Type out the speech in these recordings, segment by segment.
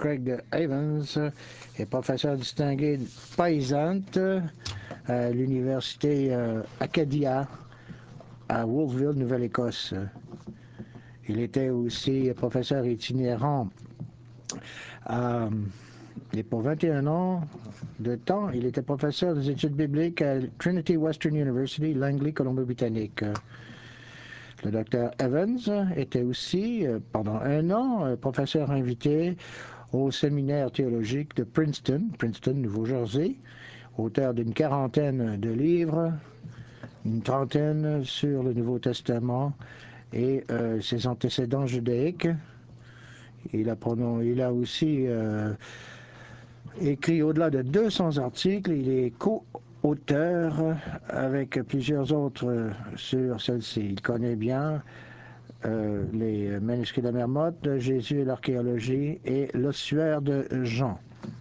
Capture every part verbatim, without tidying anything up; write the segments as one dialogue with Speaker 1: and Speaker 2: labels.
Speaker 1: Craig Evans est professeur distingué de paysante à l'université euh, Acadia à Wolfville, Nouvelle-Écosse. Il était aussi professeur itinérant à, et pour vingt et un ans de temps, il était professeur des études bibliques à Trinity Western University, Langley, Colombie-Britannique. Le docteur Evans était aussi, pendant un an, professeur invité au séminaire théologique de Princeton, Princeton, Nouveau-Jersey, auteur d'une quarantaine de livres, une trentaine sur le Nouveau Testament et euh, ses antécédents judaïques. Il a, il a aussi euh, écrit au-delà de deux cents articles. Il est co-auteur avec plusieurs autres sur celle-ci. Il connaît bien euh, les manuscrits de la mer Morte, Jésus et l'archéologie et l'ossuaire de Jean.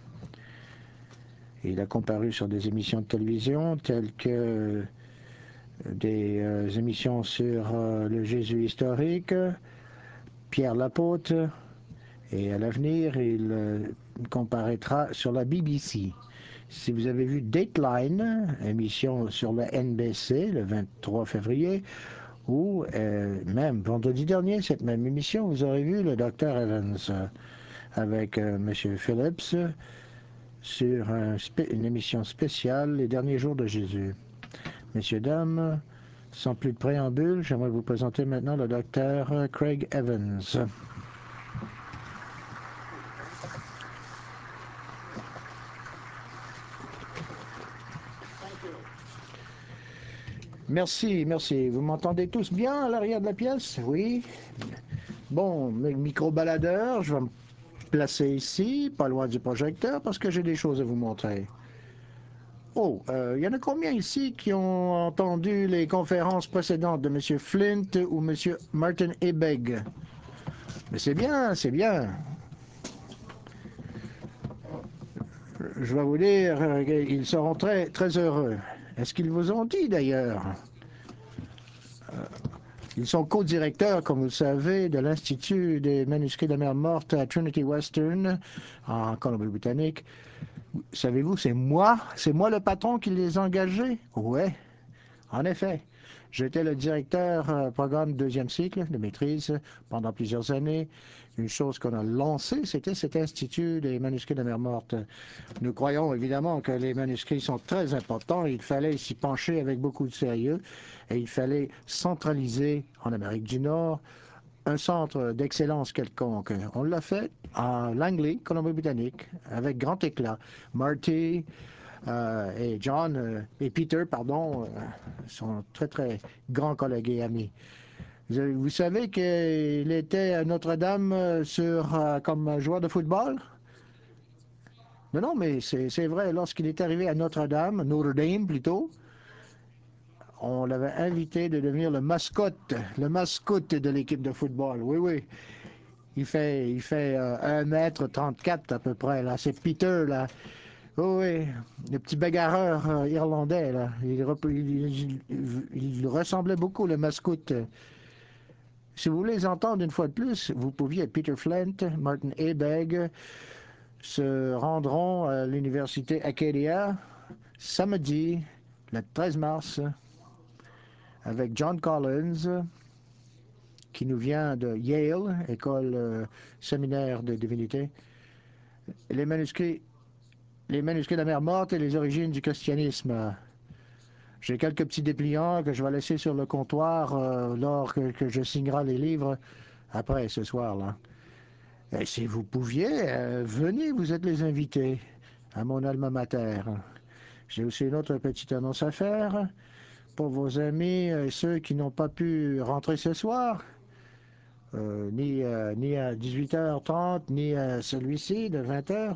Speaker 1: Il a comparu sur des émissions de télévision telles que des euh, émissions sur euh, le Jésus historique, Pierre l'apôtre, et à l'avenir, il euh, comparaîtra sur la B B C. Si vous avez vu Dateline, émission sur le N B C le vingt-trois février, ou euh, même vendredi dernier, cette même émission, vous aurez vu le docteur Evans euh, avec euh, M. Phillips euh, sur un une émission spéciale, Les derniers jours de Jésus. Messieurs, dames, sans plus de préambule, j'aimerais vous présenter maintenant le docteur Craig Evans. Merci, merci. Vous m'entendez tous bien à l'arrière de la pièce? Oui. Bon, micro-baladeur, je vais me placer ici, pas loin du projecteur, parce que j'ai des choses à vous montrer. Oh, il euh, y en a combien ici qui ont entendu les conférences précédentes de M. Flint ou M. Martin Ebeg? Mais c'est bien, c'est bien. Je vais vous dire, euh, ils seront très, très heureux. Est-ce qu'ils vous ont dit d'ailleurs? euh, Ils sont co-directeurs, comme vous le savez, de l'Institut des manuscrits de la mer Morte à Trinity Western, en Colombie-Britannique. Savez-vous, c'est moi, c'est moi le patron qui les a engagés? Ouais, en effet. J'étais le directeur euh, programme deuxième cycle de maîtrise pendant plusieurs années. Une chose qu'on a lancée, c'était cet Institut des manuscrits de la mer Morte. Nous croyons évidemment que les manuscrits sont très importants. Il fallait s'y pencher avec beaucoup de sérieux et il fallait centraliser en Amérique du Nord un centre d'excellence quelconque. On l'a fait à Langley, Colombie-Britannique, avec grand éclat. Marty euh, et John euh, et Peter, pardon, euh, sont très très grands collègues et amis. Vous, vous savez qu'il était à Notre-Dame sur euh, comme joueur de football? Non, non, mais c'est vrai. Lorsqu'il est arrivé à Notre-Dame, Notre-Dame plutôt, on l'avait invité de devenir le mascotte, le mascotte de l'équipe de football. Oui, oui. Il fait, il fait euh, un mètre trente-quatre à peu près, là. C'est Peter, là. Oh, oui, le petit bagarreur euh, irlandais, là. Il, il, il, il, ressemblait beaucoup, le mascotte. Si vous voulez les entendre une fois de plus, vous pouviez, Peter Flint, Martin Ebeg, se rendront à l'université Acadia samedi, le treize mars, avec John Collins, qui nous vient de Yale, école euh, séminaire de divinité. Les manuscrits, les manuscrits de la mer Morte et les origines du christianisme. J'ai quelques petits dépliants que je vais laisser sur le comptoir euh, lors que, que je signerai les livres après ce soir-là. Et si vous pouviez, euh, venez, vous êtes les invités à mon alma mater. J'ai aussi une autre petite annonce à faire pour vos amis, euh, ceux qui n'ont pas pu rentrer ce soir, euh, ni, euh, ni à dix-huit heures trente, ni à celui-ci de vingt heures.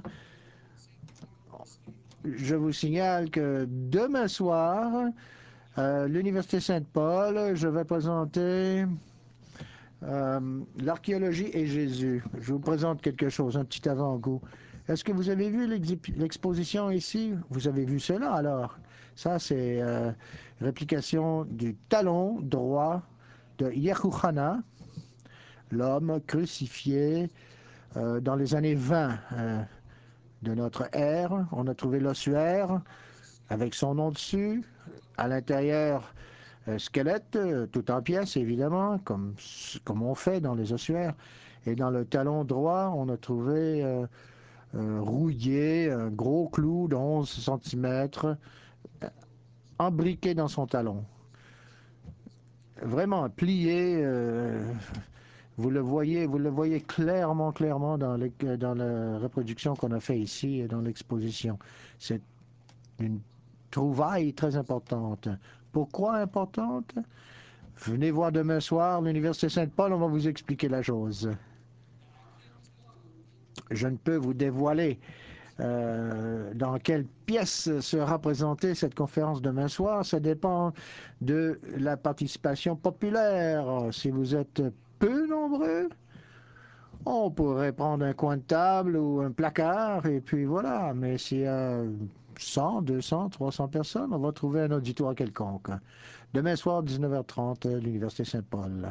Speaker 1: Je vous signale que demain soir, à l'Université Saint-Paul, je vais présenter euh, l'archéologie et Jésus. Je vous présente quelque chose, un petit avant-goût. Est-ce que vous avez vu l'exposition ici? Vous avez vu cela alors? Ça, c'est euh, réplication du talon droit de Yehoshana, l'homme crucifié euh, dans les années vingt euh, de notre ère. On a trouvé l'ossuaire avec son nom dessus. À l'intérieur, euh, squelette, euh, tout en pièces évidemment, comme, comme on fait dans les ossuaires. Et dans le talon droit, on a trouvé euh, euh, rouillé un gros clou de onze centimètres embriqué dans son talon. Vraiment plié. Euh, vous le voyez, vous le voyez clairement, clairement dans, les, dans la reproduction qu'on a fait ici et dans l'exposition. C'est une trouvaille très importante. Pourquoi importante? Venez voir demain soir l'Université Saint-Paul, on va vous expliquer la chose. Je ne peux vous dévoiler euh, dans quelle pièce sera présentée cette conférence demain soir. Ça dépend de la participation populaire. Si vous êtes peu nombreux, on pourrait prendre un coin de table ou un placard et puis voilà. Mais s'il y a cent, deux cents, trois cents personnes, on va trouver un auditoire quelconque. Demain soir, dix-neuf heures trente, l'Université Saint-Paul.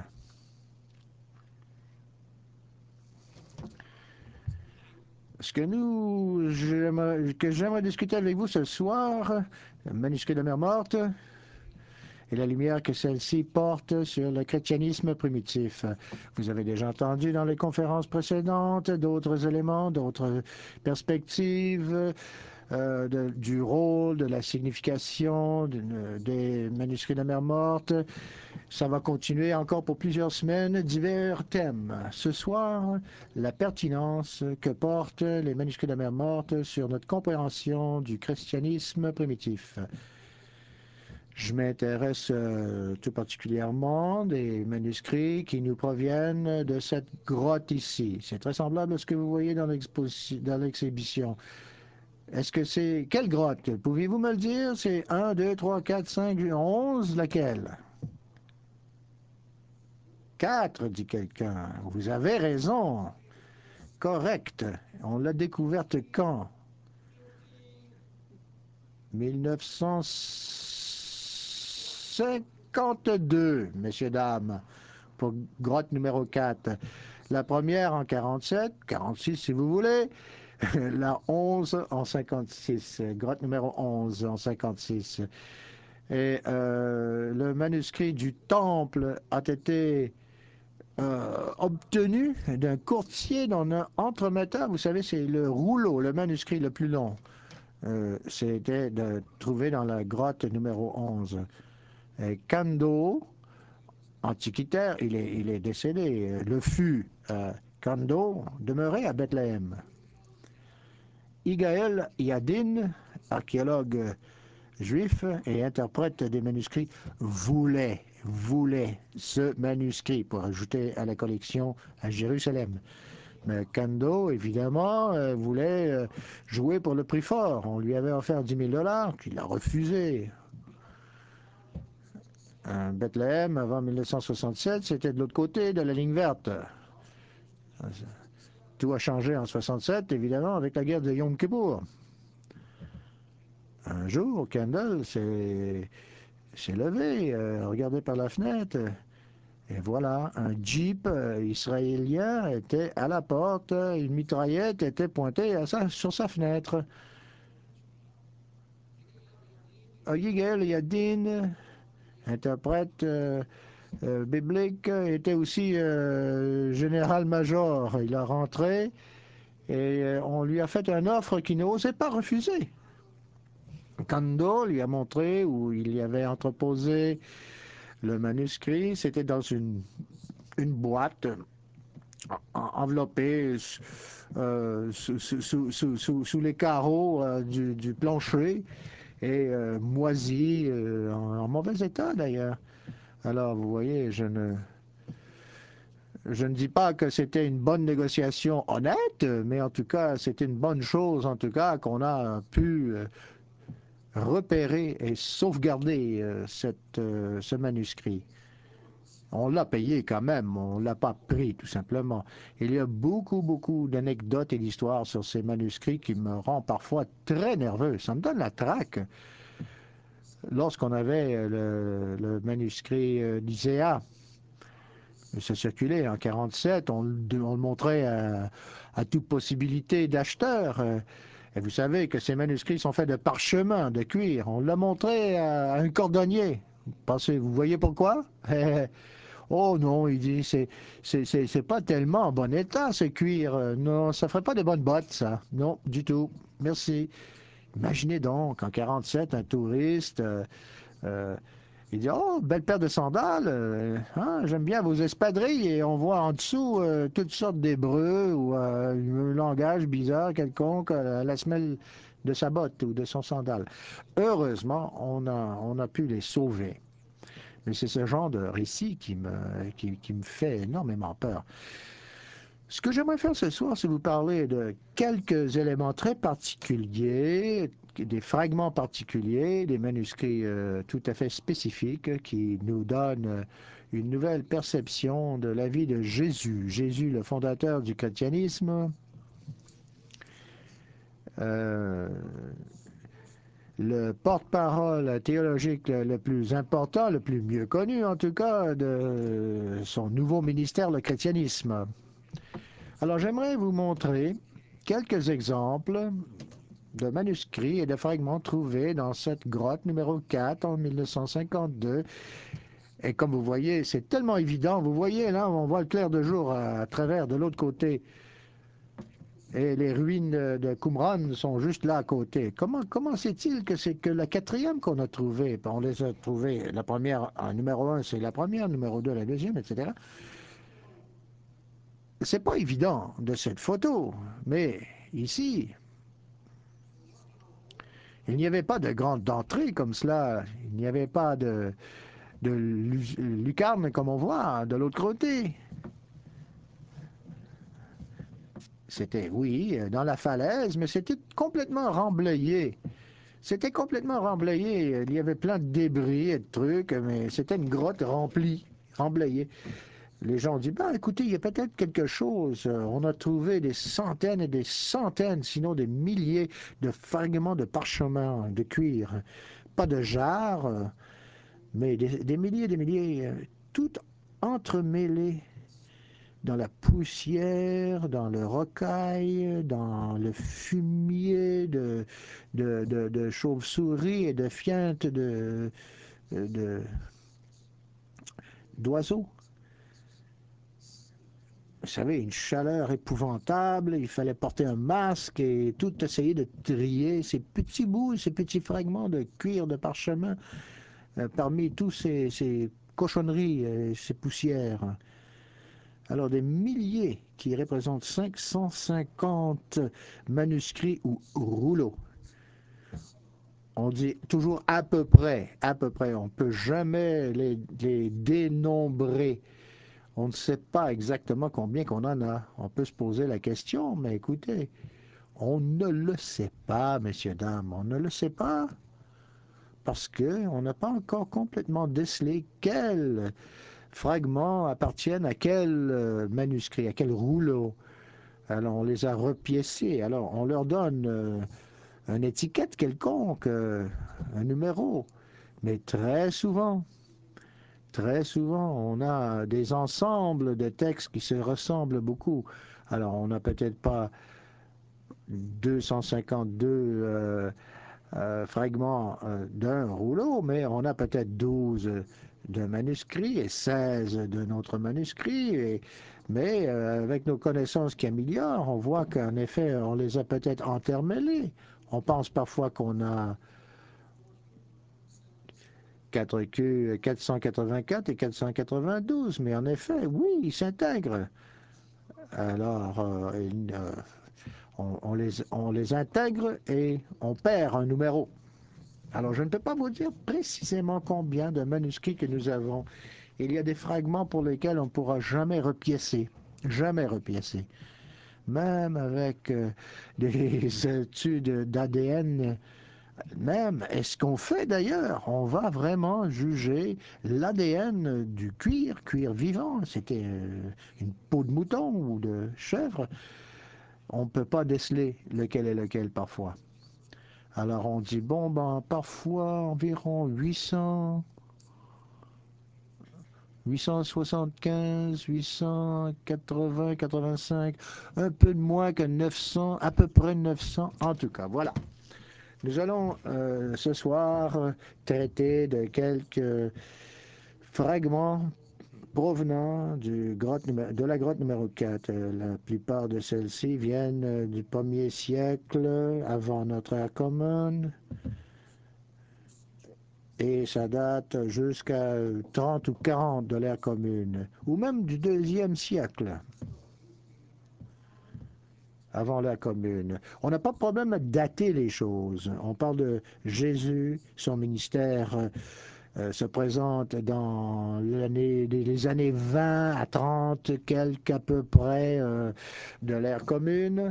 Speaker 1: Ce que nous, j'aimerais, que j'aimerais discuter avec vous ce soir, le manuscrit de mer morte et la lumière que celle-ci porte sur le chrétianisme primitif. Vous avez déjà entendu dans les conférences précédentes d'autres éléments, d'autres perspectives euh, de, du rôle, de la signification de, des manuscrits de mer morte. Ça va continuer encore pour plusieurs semaines, divers thèmes. Ce soir, la pertinence que portent les manuscrits de la mer morte sur notre compréhension du christianisme primitif. Je m'intéresse euh, tout particulièrement des manuscrits qui nous proviennent de cette grotte ici. C'est très semblable à ce que vous voyez dans l'exhibition. Est-ce que c'est... Quelle grotte? Pouvez-vous me le dire? C'est un, deux, trois, quatre, cinq, onze? Laquelle? Quatre, dit quelqu'un. Vous avez raison. Correct. On l'a découverte quand? mille neuf cent cinquante-deux, messieurs, dames, pour grotte numéro quatre. La première en quarante-sept, quarante-six si vous voulez. La onze en cinquante-six. Grotte numéro onze en cinquante-six. Et euh, le manuscrit du temple a été euh, obtenu d'un courtier dans un entremetteur. Vous savez, c'est le rouleau, le manuscrit le plus long. Euh, C'était de trouver dans la grotte numéro onze. Et Kando, antiquitaire, il est, il est décédé. Le fut euh, Kando demeurait à Bethléem. Igaël Yadin, archéologue juif et interprète des manuscrits, voulait, voulait ce manuscrit pour ajouter à la collection à Jérusalem. Mais Kando, évidemment, euh, voulait euh, jouer pour le prix fort. On lui avait offert dix mille dollars, qu'il a refusé. Un Bethléem, avant mille neuf cent soixante-sept, c'était de l'autre côté de la ligne verte. Tout a changé en soixante-sept, évidemment, avec la guerre de Yom Kippour. Un jour, Kendall s'est levé, euh, regardé par la fenêtre, et voilà, un jeep euh, israélien était à la porte, une mitraillette était pointée à sa, sur sa fenêtre. Yigael Yadin, interprète euh, euh, biblique, était aussi euh, général-major. Il a rentré et euh, on lui a fait une offre qu'il n'osait pas refuser. Kando lui a montré où il y avait entreposé le manuscrit. C'était dans une, une boîte enveloppée euh, sous, sous, sous, sous, les carreaux euh, du, du plancher et euh, moisie, euh, en, en mauvais état d'ailleurs. Alors, vous voyez, je ne, je ne dis pas que c'était une bonne négociation honnête, mais en tout cas, c'était une bonne chose, en tout cas, qu'on a pu euh, repérer et sauvegarder euh, cette, euh, ce manuscrit. On l'a payé quand même, on ne l'a pas pris tout simplement. Il y a beaucoup, beaucoup d'anecdotes et d'histoires sur ces manuscrits qui me rendent parfois très nerveux. Ça me donne la traque. Lorsqu'on avait le, le manuscrit d'Iséa, Ça circulait en quarante-sept, on, le- on le montrait à, à toute possibilité d'acheteur. euh, Et vous savez que ces manuscrits sont faits de parchemin, de cuir. On l'a montré à, à un cordonnier. Pensez, vous voyez pourquoi? Oh non, il dit, c'est, c'est, c'est, c'est pas tellement en bon état, ce cuir. Euh, Non, ça ferait pas de bonnes bottes, ça. Non, du tout. Merci. Imaginez donc, en quarante-sept, un touriste, euh, euh, il dit, oh, belle paire de sandales, euh, hein, j'aime bien vos espadrilles, et on voit en dessous euh, toutes sortes d'hébreux ou euh, un langage bizarre quelconque à la semelle de sa botte ou de son sandale. Heureusement, on a, on a pu les sauver. Mais c'est ce genre de récit qui me, qui, qui me fait énormément peur. Ce que j'aimerais faire ce soir, c'est vous parler de quelques éléments très particuliers, des fragments particuliers, des manuscrits euh, tout à fait spécifiques qui nous donnent une nouvelle perception de la vie de Jésus. Jésus, le fondateur du chrétianisme, euh, le porte-parole théologique le, le plus important, le plus mieux connu en tout cas, de son nouveau ministère, le chrétianisme. Alors j'aimerais vous montrer quelques exemples de manuscrits et de fragments trouvés dans cette grotte numéro quatre en mille neuf cent cinquante-deux. Et comme vous voyez, c'est tellement évident. Vous voyez, là, on voit le clair de jour à, à travers de l'autre côté. Et les ruines de Qumran sont juste là à côté. Comment, comment c'est-il que c'est que la quatrième qu'on a trouvée, on les a trouvées, la première, en numéro un, c'est la première, numéro deux, la deuxième, et cetera. C'est pas évident de cette photo, mais ici, il n'y avait pas de grande entrée comme cela. Il n'y avait pas de, de lucarne comme on voit de l'autre côté. C'était, oui, dans la falaise, mais c'était complètement remblayé. C'était complètement remblayé. Il y avait plein de débris et de trucs, mais c'était une grotte remplie, remblayée. Les gens ont dit, ben écoutez, il y a peut-être quelque chose. On a trouvé des centaines et des centaines, sinon des milliers de fragments de parchemin, de cuir. Pas de jarre, mais des, des milliers et des milliers, tout entremêlés dans la poussière, dans le rocaille, dans le fumier de, de, de, de chauves-souris et de fientes de, de, d'oiseaux. Vous savez, une chaleur épouvantable, il fallait porter un masque et tout essayer de trier ces petits bouts, ces petits fragments de cuir de parchemin euh, parmi tous ces, ces cochonneries, et ces poussières. Alors des milliers qui représentent cinq cent cinquante manuscrits ou rouleaux. On dit toujours à peu près, à peu près. On ne peut jamais les, les dénombrer. On ne sait pas exactement combien qu'on en a. On peut se poser la question, mais écoutez, on ne le sait pas, messieurs, dames. On ne le sait pas parce qu'on n'a pas encore complètement décelé quels fragments appartiennent à quel euh, manuscrit, à quel rouleau. Alors on les a repiécés. Alors on leur donne euh, une étiquette quelconque, euh, un numéro. Mais très souvent, très souvent, on a des ensembles de textes qui se ressemblent beaucoup. Alors on n'a peut-être pas deux cent cinquante-deux euh, euh, fragments euh, d'un rouleau, mais on a peut-être douze d'un manuscrit et seize de notre manuscrit. Et, mais euh, avec nos connaissances qui améliorent, on voit qu'en effet, on les a peut-être intermêlés. On pense parfois qu'on a quatre Q quatre cent quatre-vingt-quatre et quatre cent quatre-vingt-douze, mais en effet, oui, ils s'intègrent. Alors, euh, euh, on, on, les, on les intègre et on perd un numéro. Alors, je ne peux pas vous dire précisément combien de manuscrits que nous avons. Il y a des fragments pour lesquels on ne pourra jamais repiécer. Jamais repiécer. Même avec euh, des études d'A D N, même, et ce qu'on fait d'ailleurs, on va vraiment juger l'A D N du cuir, cuir vivant. C'était euh, une peau de mouton ou de chèvre. On ne peut pas déceler lequel est lequel parfois. Alors on dit, bon, ben, parfois environ huit cents huit cent soixante-quinze, huit cent quatre-vingts, quatre-vingt-cinq, un peu de moins que neuf cents, à peu près neuf cents en tout cas. Voilà. Nous allons euh, ce soir euh, traiter de quelques fragments provenant du grotte numé- de la grotte numéro quatre. Euh, La plupart de celles-ci viennent euh, du premier siècle avant notre ère commune et ça date jusqu'à trente ou quarante de l'ère commune, ou même du deuxième siècle avant l'ère commune. On n'a pas de problème à dater les choses. On parle de Jésus, son ministère euh, euh, se présente dans l'année, les années vingt à trente, quelques à peu près euh, de l'ère commune.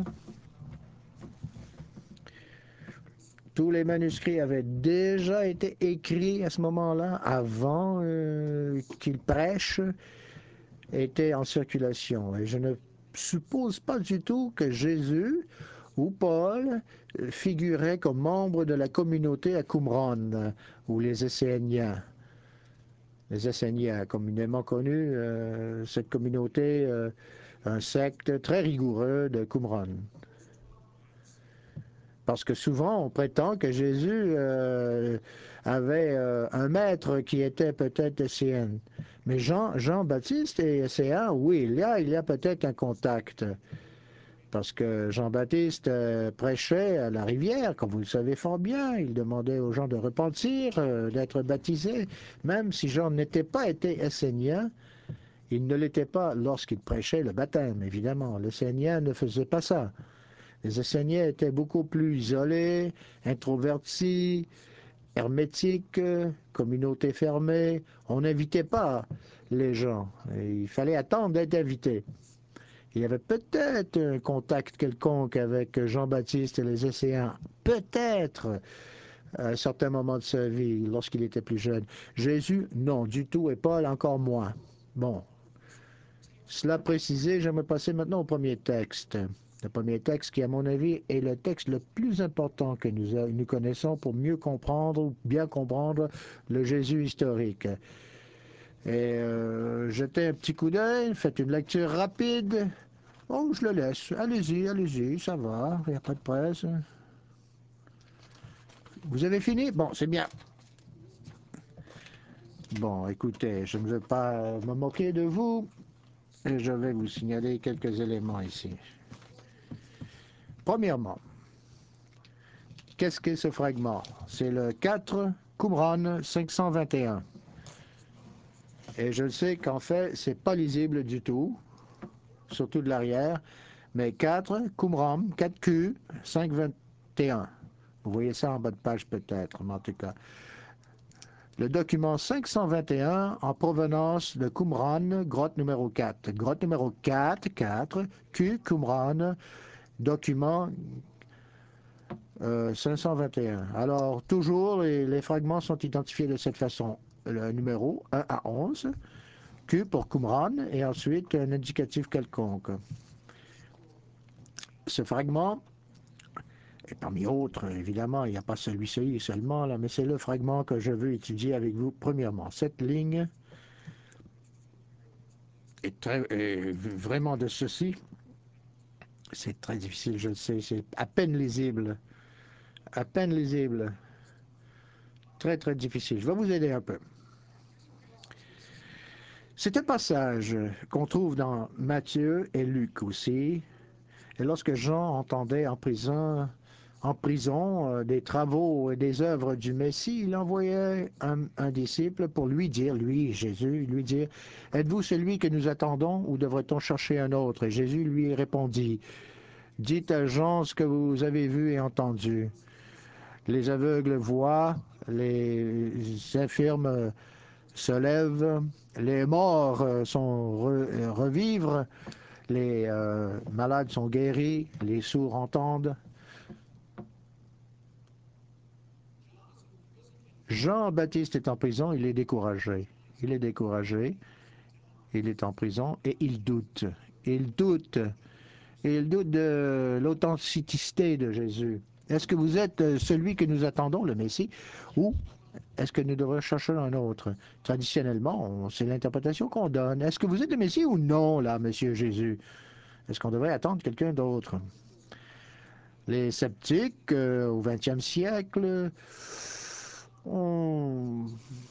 Speaker 1: Tous les manuscrits avaient déjà été écrits à ce moment-là, avant euh, qu'il prêche, étaient en circulation. Et je ne suppose pas du tout que Jésus ou Paul figuraient comme membres de la communauté à Qumran, ou les Esséniens. Les Esséniens, communément connus, euh, cette communauté, euh, un secte très rigoureux de Qumran. Parce que souvent, on prétend que Jésus euh, avait euh, un maître qui était peut-être esséen. Mais Jean, Jean-Baptiste est esséen, oui, il y a, il y a peut-être un contact. Parce que Jean-Baptiste euh, prêchait à la rivière, comme vous le savez fort bien. Il demandait aux gens de repentir, euh, d'être baptisés. Même si Jean n'était pas été essénien, il ne l'était pas lorsqu'il prêchait le baptême, évidemment. L'essénien ne faisait pas ça. Les Esséniens étaient beaucoup plus isolés, introvertis, hermétiques, communauté fermée. On n'invitait pas les gens. Il fallait attendre d'être invité. Il y avait peut-être un contact quelconque avec Jean-Baptiste et les Esséens. Peut-être à un certain moment de sa vie, lorsqu'il était plus jeune. Jésus, non, du tout, et Paul encore moins. Bon, cela précisé, j'aimerais passer maintenant au premier texte. Le premier texte qui, à mon avis, est le texte le plus important que nous, nous connaissons pour mieux comprendre ou bien comprendre le Jésus historique. Et euh, jetez un petit coup d'œil, faites une lecture rapide. Oh, je le laisse. Allez-y, allez-y, ça va, il n'y a pas de presse. Vous avez fini? Bon, c'est bien. Bon, écoutez, je ne veux pas me moquer de vous. Et je vais vous signaler quelques éléments ici. Premièrement, qu'est-ce qu'est ce fragment? C'est le quatre Qumran cinq cent vingt et un. Et je sais qu'en fait, c'est pas lisible du tout, surtout de l'arrière, mais quatre Qumran, quatre Q, cinq cent vingt et un. Vous voyez ça en bas de page peut-être, mais en tout cas. Le document cinq cent vingt et un en provenance de Qumran, grotte numéro quatre. Grotte numéro quatre, quatre, Q, Qumran, document Euh, cinq cent vingt et un. Alors, toujours, les, les fragments sont identifiés de cette façon. Le numéro un à onze, Q pour Qumran, et ensuite un indicatif quelconque. Ce fragment, et parmi autres, évidemment, il n'y a pas celui-ci seulement, là, mais c'est le fragment que je veux étudier avec vous. Premièrement, cette ligne est, très, est vraiment de ceci. C'est très difficile, je le sais, c'est à peine lisible. À peine lisible. Très, très difficile. Je vais vous aider un peu. C'est un passage qu'on trouve dans Matthieu et Luc aussi. Et lorsque Jean entendait en prison, en prison euh, des travaux et des œuvres du Messie, il envoyait un, un disciple pour lui dire, lui, Jésus, lui dire, êtes-vous celui que nous attendons ou devrait-on chercher un autre? Et Jésus lui répondit, dites à Jean ce que vous avez vu et entendu. Les aveugles voient, les infirmes se lèvent, les morts euh, sont re, euh, revivre, les euh, malades sont guéris, les sourds entendent. Jean-Baptiste est en prison, il est découragé. Il est découragé, il est en prison et il doute. Il doute. Il doute de l'authenticité de Jésus. Est-ce que vous êtes celui que nous attendons, le Messie, ou est-ce que nous devrions chercher un autre? Traditionnellement, c'est l'interprétation qu'on donne. Est-ce que vous êtes le Messie ou non, là, Monsieur Jésus? Est-ce qu'on devrait attendre quelqu'un d'autre? Les sceptiques, euh, au vingtième siècle, ont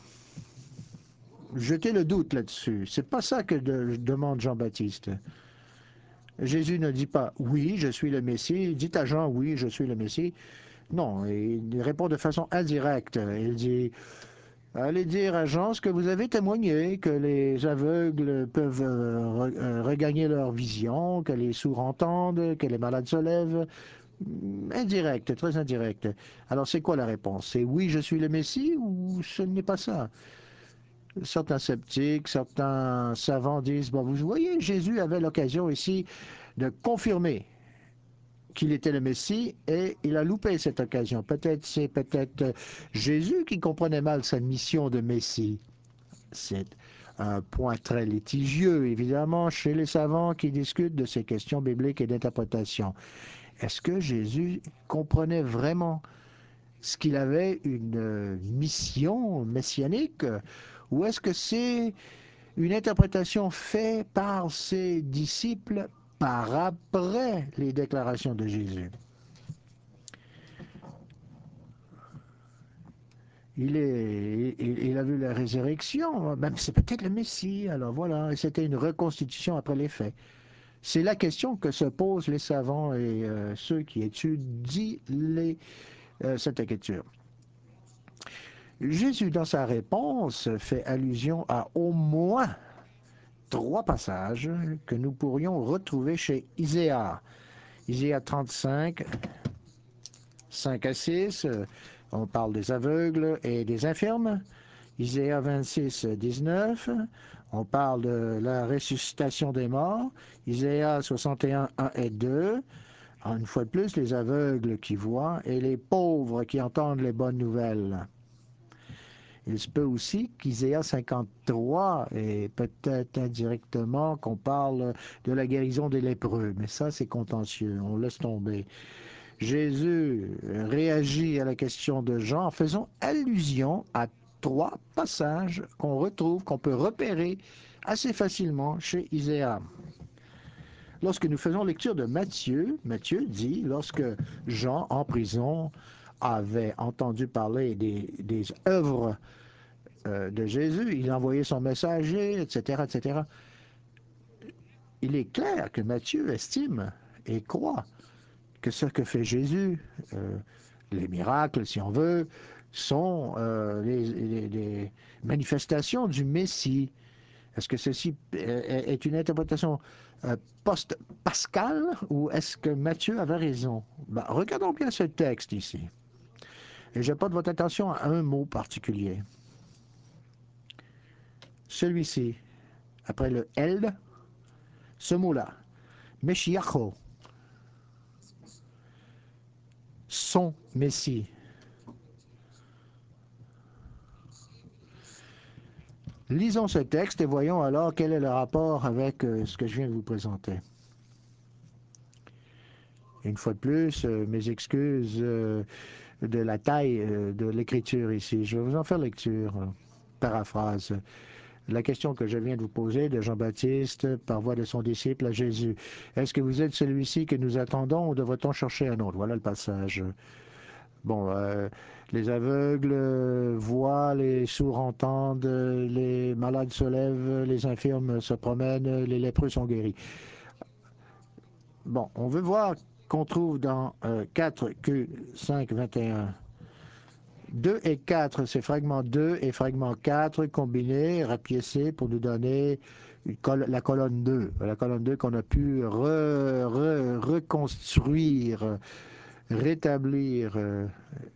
Speaker 1: jeté le doute là-dessus. C'est pas ça que de, demande Jean-Baptiste. Jésus ne dit pas oui, je suis le Messie. Dites à Jean oui, je suis le Messie. Non, il répond de façon indirecte. Il dit allez dire à Jean ce que vous avez témoigné, que les aveugles peuvent euh, re- euh, regagner leur vision, que les sourds entendent, que les malades se lèvent. Indirect, très indirect. Alors c'est quoi la réponse? C'est oui, je suis le Messie ou ce n'est pas ça? Certains sceptiques, certains savants disent, bon, vous voyez, Jésus avait l'occasion ici de confirmer qu'il était le Messie et il a loupé cette occasion. Peut-être c'est peut-être Jésus qui comprenait mal sa mission de Messie. C'est un point très litigieux, évidemment, chez les savants qui discutent de ces questions bibliques et d'interprétation. Est-ce que Jésus comprenait vraiment ce qu'il avait une mission messianique ou est-ce que c'est une interprétation faite par ses disciples par après les déclarations de Jésus? Il, est, il, il a vu la résurrection, même c'est peut-être le Messie, alors voilà, et c'était une reconstitution après les faits. C'est la question que se posent les savants et euh, ceux qui étudient les, euh, cette écriture. Jésus, dans sa réponse, fait allusion à au moins trois passages que nous pourrions retrouver chez Iséa. Iséa trente-cinq, cinq à six, on parle des aveugles et des infirmes. Iséa vingt-six, dix-neuf, on parle de la ressuscitation des morts. Iséa soixante et un, un et deux, une fois de plus, les aveugles qui voient et les pauvres qui entendent les bonnes nouvelles. Il se peut aussi qu'Iséa cinquante-trois, et peut-être indirectement qu'on parle de la guérison des lépreux, mais ça c'est contentieux, on laisse tomber. Jésus réagit à la question de Jean en faisant allusion à trois passages qu'on retrouve, qu'on peut repérer assez facilement chez Iséa. Lorsque nous faisons lecture de Matthieu, Matthieu dit, lorsque Jean, en prison, avait entendu parler des, des œuvres euh, de Jésus, il envoyait son messager, et cetera, et cetera. Il est clair que Matthieu estime et croit que ce que fait Jésus, euh, les miracles, si on veut, sont euh, les, les, les manifestations du Messie. Est-ce que ceci est une interprétation euh, post-pascale ou est-ce que Matthieu avait raison? Ben, regardons bien ce texte ici. Et je porte votre attention à un mot particulier. Celui-ci, après le El, ce mot-là, Meshiacho, son Messie. Lisons ce texte et voyons alors quel est le rapport avec euh, ce que je viens de vous présenter. Une fois de plus, euh, mes excuses euh, de la taille euh, de l'écriture ici. Je vais vous en faire lecture, euh, paraphrase. La question que je viens de vous poser de Jean-Baptiste par voie de son disciple à Jésus. Est-ce que vous êtes celui-ci que nous attendons ou devrait-on chercher un autre? Voilà le passage. Bon, euh, les aveugles euh, voient, les sourds entendent, euh, les malades se lèvent, les infirmes se promènent, les lépreux sont guéris. Bon, on veut voir qu'on trouve dans euh, quatre Q cinq vingt et un. deux et quatre, c'est fragment deux et fragment quatre combinés, rapiécés pour nous donner col la colonne deux. La colonne deux qu'on a pu re, re, reconstruire, rétablir. Euh,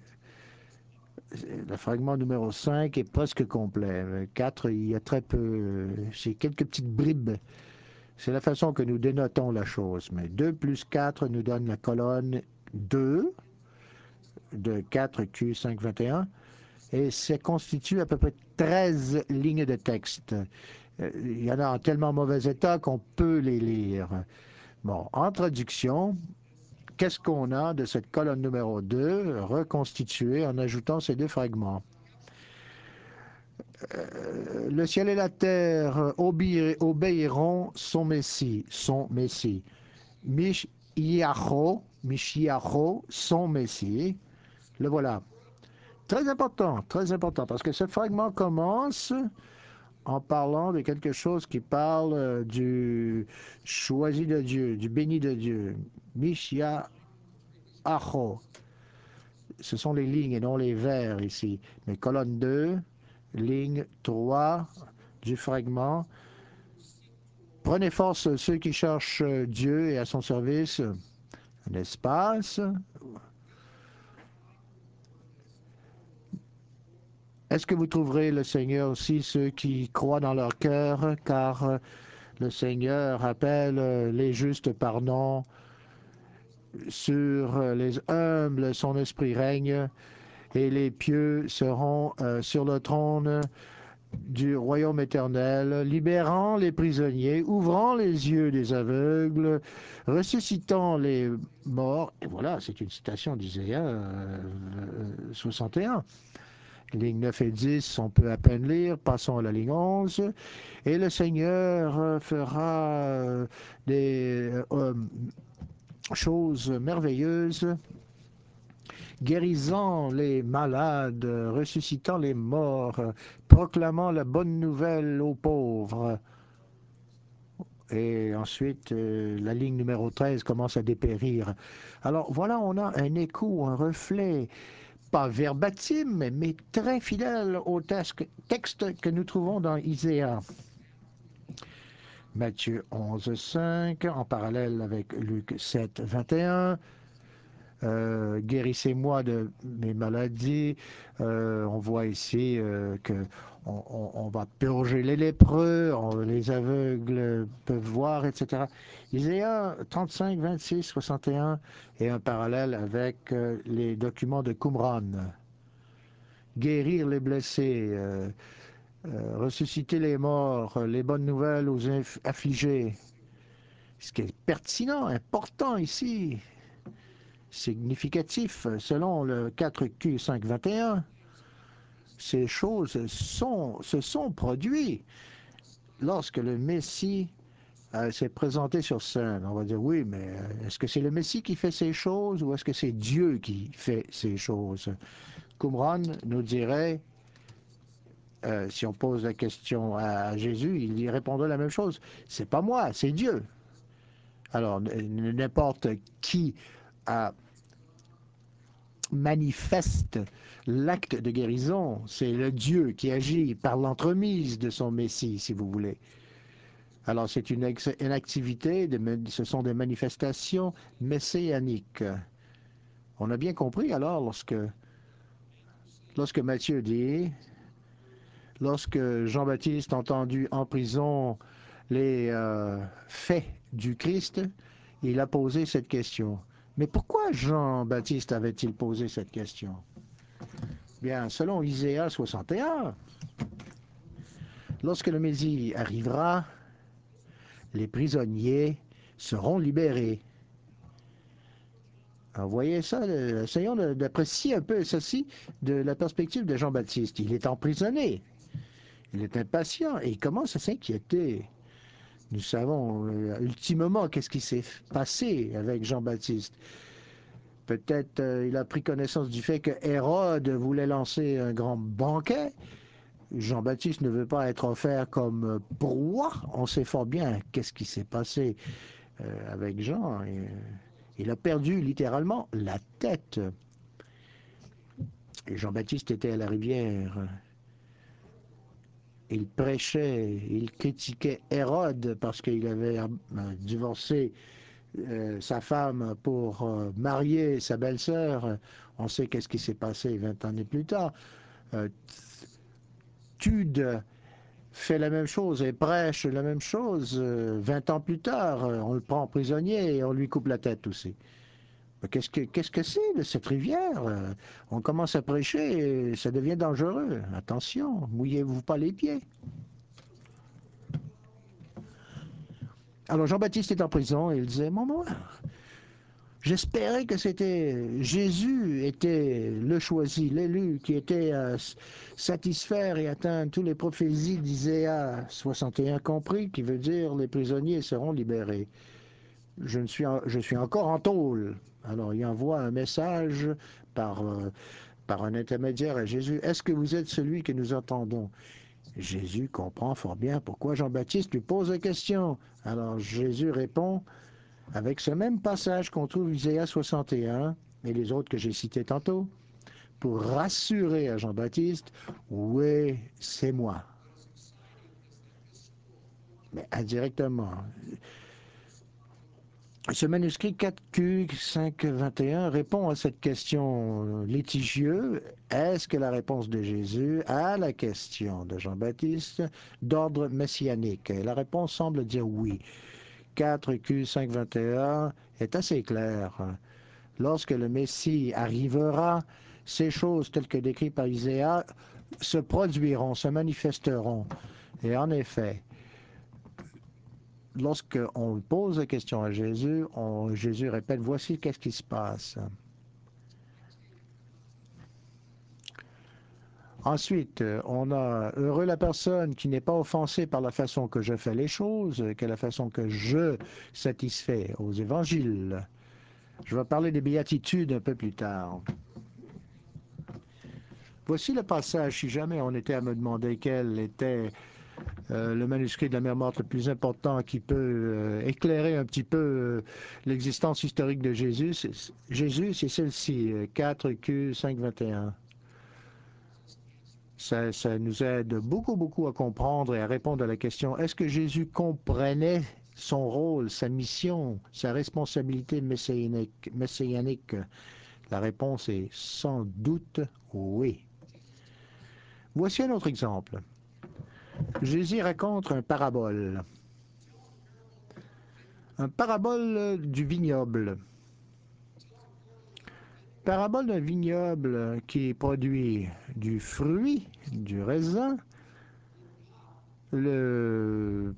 Speaker 1: le fragment numéro cinq est presque complet. quatre, il y a très peu. C'est quelques petites bribes. C'est la façon que nous dénotons la chose. Mais deux plus quatre nous donne la colonne deux de quatre Q cinq vingt et un. Et ça constitue à peu près treize lignes de texte. Il y en a en tellement mauvais état qu'on peut les lire. Bon, en traduction, qu'est-ce qu'on a de cette colonne numéro deux reconstituée en ajoutant ces deux fragments? Euh, le ciel et la terre obéiront son Messie, son Messie. Mishiacho, Mishiacho, son Messie. Le voilà. Très important, très important, parce que ce fragment commence en parlant de quelque chose qui parle du choisi de Dieu, du béni de Dieu. Mishiacho. Ce sont les lignes et non les vers ici. Mais colonne deux, ligne trois du fragment. Prenez force ceux qui cherchent Dieu et à son service. Un espace. Est-ce que vous trouverez le Seigneur aussi ceux qui croient dans leur cœur, car le Seigneur appelle les justes par nom. Sur les humbles, son esprit règne, et les pieux seront euh, sur le trône du royaume éternel, libérant les prisonniers, ouvrant les yeux des aveugles, ressuscitant les morts. Et voilà, c'est une citation d'Isaïe euh, soixante et un. Ligne neuf et dix, on peut à peine lire. Passons à la ligne onze. Et le Seigneur fera des euh, choses merveilleuses, guérissant les malades, ressuscitant les morts, proclamant la bonne nouvelle aux pauvres. Et ensuite, euh, la ligne numéro treize commence à dépérir. Alors voilà, on a un écho, un reflet, pas verbatim, mais très fidèle au texte que nous trouvons dans Isaïe. Matthieu onze, cinq, en parallèle avec Luc sept, vingt et un. Euh, guérissez-moi de mes maladies. Euh, on voit ici euh, que on, on, on va purger les lépreux, on, les aveugles peuvent voir, et cetera. Isaïe trente-cinq, vingt-six, soixante et un et un parallèle avec euh, les documents de Qumran. Guérir les blessés, euh, euh, ressusciter les morts, les bonnes nouvelles aux affligés. Ce qui est pertinent, important ici, significatif, selon le quatre Q cinq vingt et un, ces choses sont, se sont produites lorsque le Messie euh, s'est présenté sur scène. On va dire, oui, mais est-ce que c'est le Messie qui fait ces choses ou est-ce que c'est Dieu qui fait ces choses? Qumran nous dirait, euh, si on pose la question à Jésus, il y répondrait la même chose. C'est pas moi, c'est Dieu. Alors, n'importe qui a manifeste l'acte de guérison. C'est le Dieu qui agit par l'entremise de son Messie, si vous voulez. Alors, c'est une, une activité, de, ce sont des manifestations messianiques. On a bien compris alors lorsque, lorsque Matthieu dit, lorsque Jean-Baptiste a entendu en prison les euh, faits du Christ, il a posé cette question. Mais pourquoi Jean-Baptiste avait-il posé cette question? Bien, selon Isaïe soixante et un, lorsque le Messie arrivera, les prisonniers seront libérés. Alors, vous voyez ça, essayons d'apprécier un peu ceci de la perspective de Jean-Baptiste. Il est emprisonné, il est impatient et il commence à s'inquiéter. Nous savons euh, ultimement qu'est-ce qui s'est passé avec Jean-Baptiste. Peut-être euh, il a pris connaissance du fait que Hérode voulait lancer un grand banquet. Jean-Baptiste ne veut pas être offert comme roi. On sait fort bien qu'est-ce qui s'est passé euh, avec Jean. Et, euh, il a perdu littéralement la tête. Et Jean-Baptiste était à la rivière. Il prêchait, il critiquait Hérode parce qu'il avait euh, divorcé euh, sa femme pour euh, marier sa belle-sœur. On sait qu'est-ce qui s'est passé vingt années plus tard. Euh, Tude fait la même chose et prêche la même chose euh, vingt ans plus tard. Euh, on le prend prisonnier et on lui coupe la tête aussi. Qu'est-ce que qu'est-ce que c'est de cette rivière? Euh, On commence à prêcher et ça devient dangereux. Attention, mouillez-vous pas les pieds. Alors Jean-Baptiste est en prison et il disait, mon moi, J'espérais que c'était Jésus était le choisi, l'élu qui était à satisfaire et atteindre toutes les prophéties d'Isaïe soixante et un compris, qui veut dire les prisonniers seront libérés. Je, ne suis, en, je suis encore en tôle. Alors il envoie un message par, euh, par un intermédiaire à Jésus. Est-ce que vous êtes celui que nous entendons? Jésus comprend fort bien pourquoi Jean-Baptiste lui pose la question. Alors Jésus répond avec ce même passage qu'on trouve Isaïe soixante et un et les autres que j'ai cités tantôt, pour rassurer à Jean-Baptiste, oui, c'est moi. Mais indirectement. Ce manuscrit quatre Q cinq vingt et un répond à cette question litigieuse. Est-ce que la réponse de Jésus à la question de Jean-Baptiste d'ordre messianique? La réponse semble dire oui. quatre Q cinq vingt et un est assez clair. Lorsque le Messie arrivera, ces choses telles que décrites par Isaïe se produiront, se manifesteront. Et en effet, lorsqu'on pose la question à Jésus, on, Jésus répète, voici qu'est-ce qui se passe. Ensuite, on a heureux la personne qui n'est pas offensée par la façon que je fais les choses, que la façon que je satisfais aux évangiles. Je vais parler des béatitudes un peu plus tard. Voici le passage, si jamais on était à me demander quel était euh, le manuscrit de la mer morte le plus important qui peut euh, éclairer un petit peu euh, l'existence historique de Jésus. C'est, Jésus, c'est celle-ci, euh, quatre Q cinq vingt et un. Ça, ça nous aide beaucoup, beaucoup à comprendre et à répondre à la question, est-ce que Jésus comprenait son rôle, sa mission, sa responsabilité messianique, messianique? La réponse est sans doute oui. Voici un autre exemple. Jésus raconte un parabole. Un parabole du vignoble. Parabole d'un vignoble qui produit du fruit, du raisin. Le...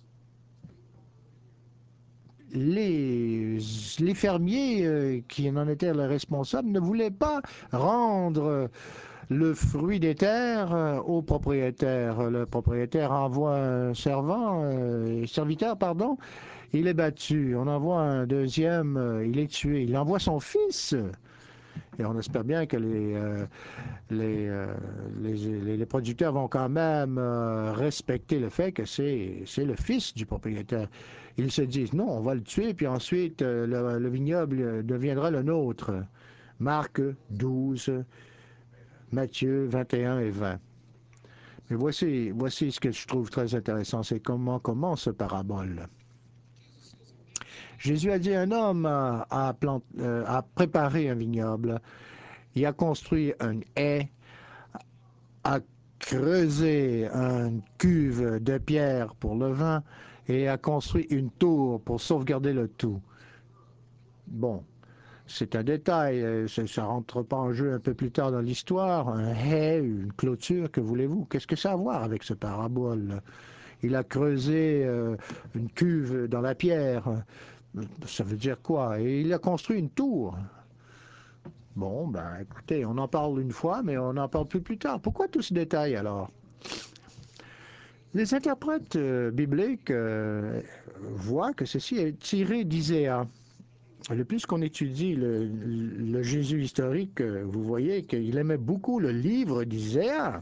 Speaker 1: Les, les fermiers euh, qui en étaient les responsables ne voulaient pas rendre le fruit des terres euh, au propriétaire. Le propriétaire envoie un servant, euh, serviteur, pardon, il est battu. On envoie un deuxième, euh, il est tué. Il envoie son fils. Et on espère bien que les, euh, les, euh, les, les, producteurs vont quand même euh, respecter le fait que c'est, c'est le fils du propriétaire. Ils se disent, non, on va le tuer, puis ensuite euh, le, le vignoble deviendra le nôtre. Marc douze, Matthieu vingt et un et vingt. Mais voici, voici ce que je trouve très intéressant, c'est comment commence ce parabole. Jésus a dit un homme a, a, plant, euh, a préparé un vignoble, il a construit une haie, a creusé une cuve de pierre pour le vin et a construit une tour pour sauvegarder le tout. Bon, c'est un détail, ça ne rentre pas en jeu un peu plus tard dans l'histoire. Un haie, une clôture, que voulez-vous? Qu'est-ce que ça a à voir avec ce parabole? Il a creusé euh, une cuve dans la pierre. Ça veut dire quoi? Et il a construit une tour. Bon, ben écoutez, on en parle une fois, mais on n'en parle plus plus tard. Pourquoi tout ce détail alors? Les interprètes euh, bibliques euh, voient que ceci est tiré d'Isaïe. Le plus qu'on étudie le, le Jésus historique, euh, vous voyez qu'il aimait beaucoup le livre d'Isaïe.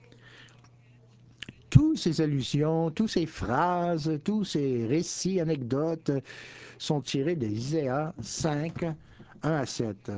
Speaker 1: Toutes ces allusions, toutes ces phrases, tous ces récits, anecdotes sont tirés d'Isaïe cinq, un à sept.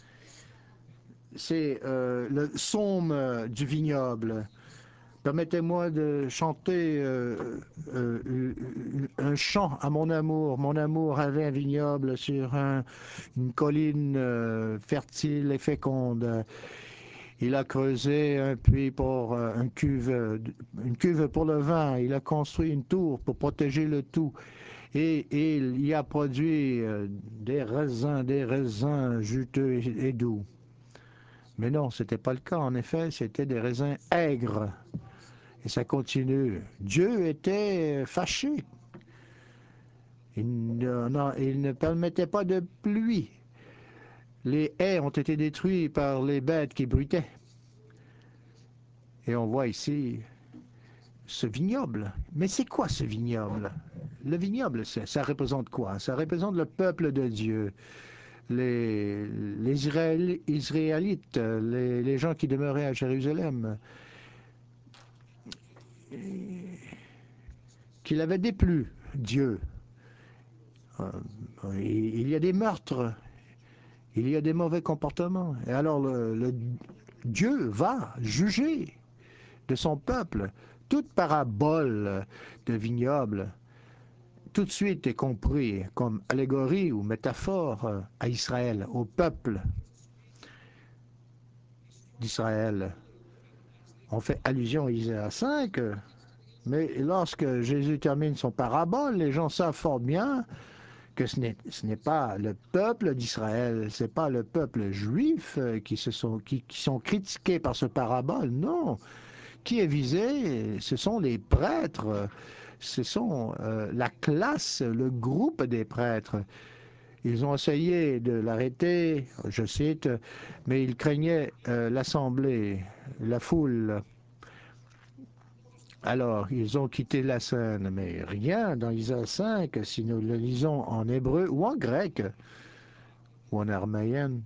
Speaker 1: C'est euh, le psaume du vignoble. Permettez-moi de chanter euh, euh, un chant à mon amour. Mon amour avait un vignoble sur un, une colline euh, fertile et féconde. Il a creusé un puits pour euh, une cuve, une cuve pour le vin. Il a construit une tour pour protéger le tout. Et, et il y a produit euh, des raisins, des raisins juteux et, et doux. Mais non, ce n'était pas le cas. En effet, c'était des raisins aigres. Et ça continue. Dieu était fâché. Il ne, non, il ne permettait pas de pluie. Les haies ont été détruites par les bêtes qui bruitaient. Et on voit ici ce vignoble. Mais c'est quoi ce vignoble? Le vignoble, ça représente quoi? Ça représente le peuple de Dieu, les, les Israél, Israélites, les, les gens qui demeuraient à Jérusalem, qu'il avait déplu, Dieu. Euh, il y a des meurtres, il y a des mauvais comportements. Et alors le, le Dieu va juger de son peuple. Toute parabole de vignoble, tout de suite est compris comme allégorie ou métaphore à Israël, au peuple d'Israël. On fait allusion à Isaïe cinq, mais lorsque Jésus termine son parabole, les gens savent fort bien que ce n'est, ce n'est pas le peuple d'Israël, ce n'est pas le peuple juif qui, se sont, qui, qui sont critiqués par ce parabole, non. Qui est visé? Ce sont les prêtres, ce sont euh, la classe, le groupe des prêtres. Ils ont essayé de l'arrêter, je cite, mais ils craignaient euh, l'assemblée, la foule. Alors, ils ont quitté la scène, mais rien dans Isaïe cinq, si nous le lisons en hébreu ou en grec, ou en araméen,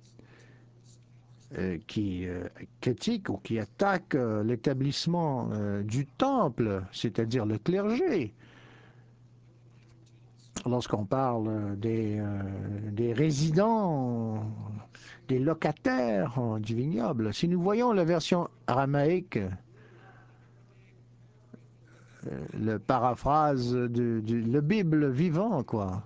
Speaker 1: euh, qui euh, critique ou qui attaque euh, l'établissement euh, du temple, c'est-à-dire le clergé. Lorsqu'on parle des, euh, des résidents, des locataires euh, du vignoble, si nous voyons la version aramaïque, euh, le paraphrase du, du le Bible vivant, quoi.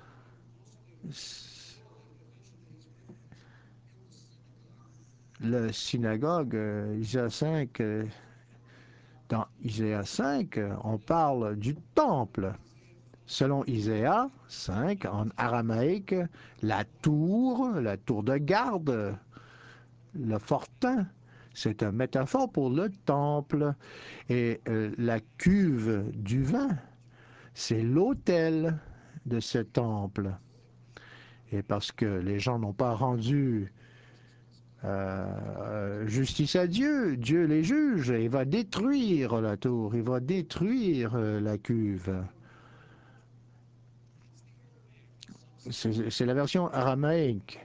Speaker 1: Le synagogue, euh, Isaïe cinq, euh, dans Isaïe cinq, euh, on parle du temple. Selon Isaïe cinq, en aramaïque, la tour, la tour de garde, le fortin, c'est une métaphore pour le temple. Et euh, la cuve du vin, c'est l'autel de ce temple. Et parce que les gens n'ont pas rendu euh, justice à Dieu, Dieu les juge, il va détruire la tour, il va détruire euh, la cuve. C'est la version aramaïque.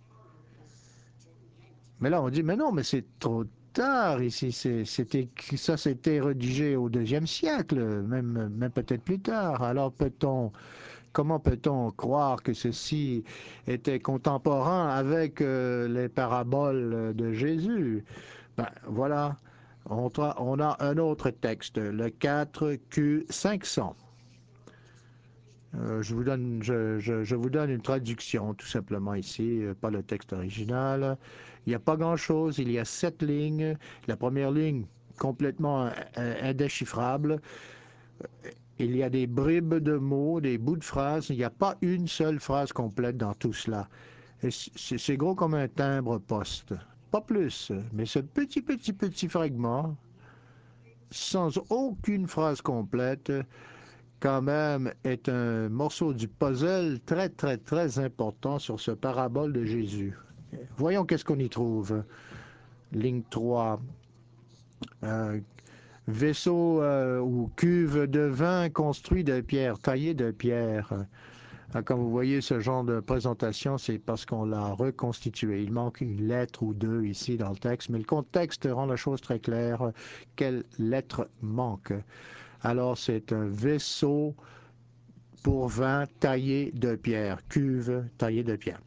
Speaker 1: Mais là, on dit, mais non, mais c'est trop tard ici. C'était, ça, c'était rédigé au deuxième siècle, même, même peut-être plus tard. Alors peut-on, comment peut-on croire que ceci était contemporain avec euh, les paraboles de Jésus? Ben voilà, on, on a un autre texte, le quatre Q cinq cents. Euh, je, vous donne, je, je, je, vous donne une traduction tout simplement ici, euh, pas le texte original. Il n'y a pas grand-chose, il y a sept lignes. La première ligne, complètement euh, indéchiffrable. Il y a des bribes de mots, des bouts de phrases. Il n'y a pas une seule phrase complète dans tout cela. C'est gros comme un timbre-poste. Pas plus, mais ce petit, petit, petit fragment, sans aucune phrase complète, quand même est un morceau du puzzle très, très, très important sur ce parabole de Jésus. Voyons qu'est-ce qu'on y trouve. Ligne trois. Euh, vaisseau euh, ou cuve de vin construit de pierre, taillé de pierre. Euh, Quand vous voyez ce genre de présentation, c'est parce qu'on l'a reconstitué. Il manque une lettre ou deux ici dans le texte, mais le contexte rend la chose très claire. Quelle lettre manque? Alors, c'est un vaisseau pour vin taillé de pierre, cuve taillée de pierre.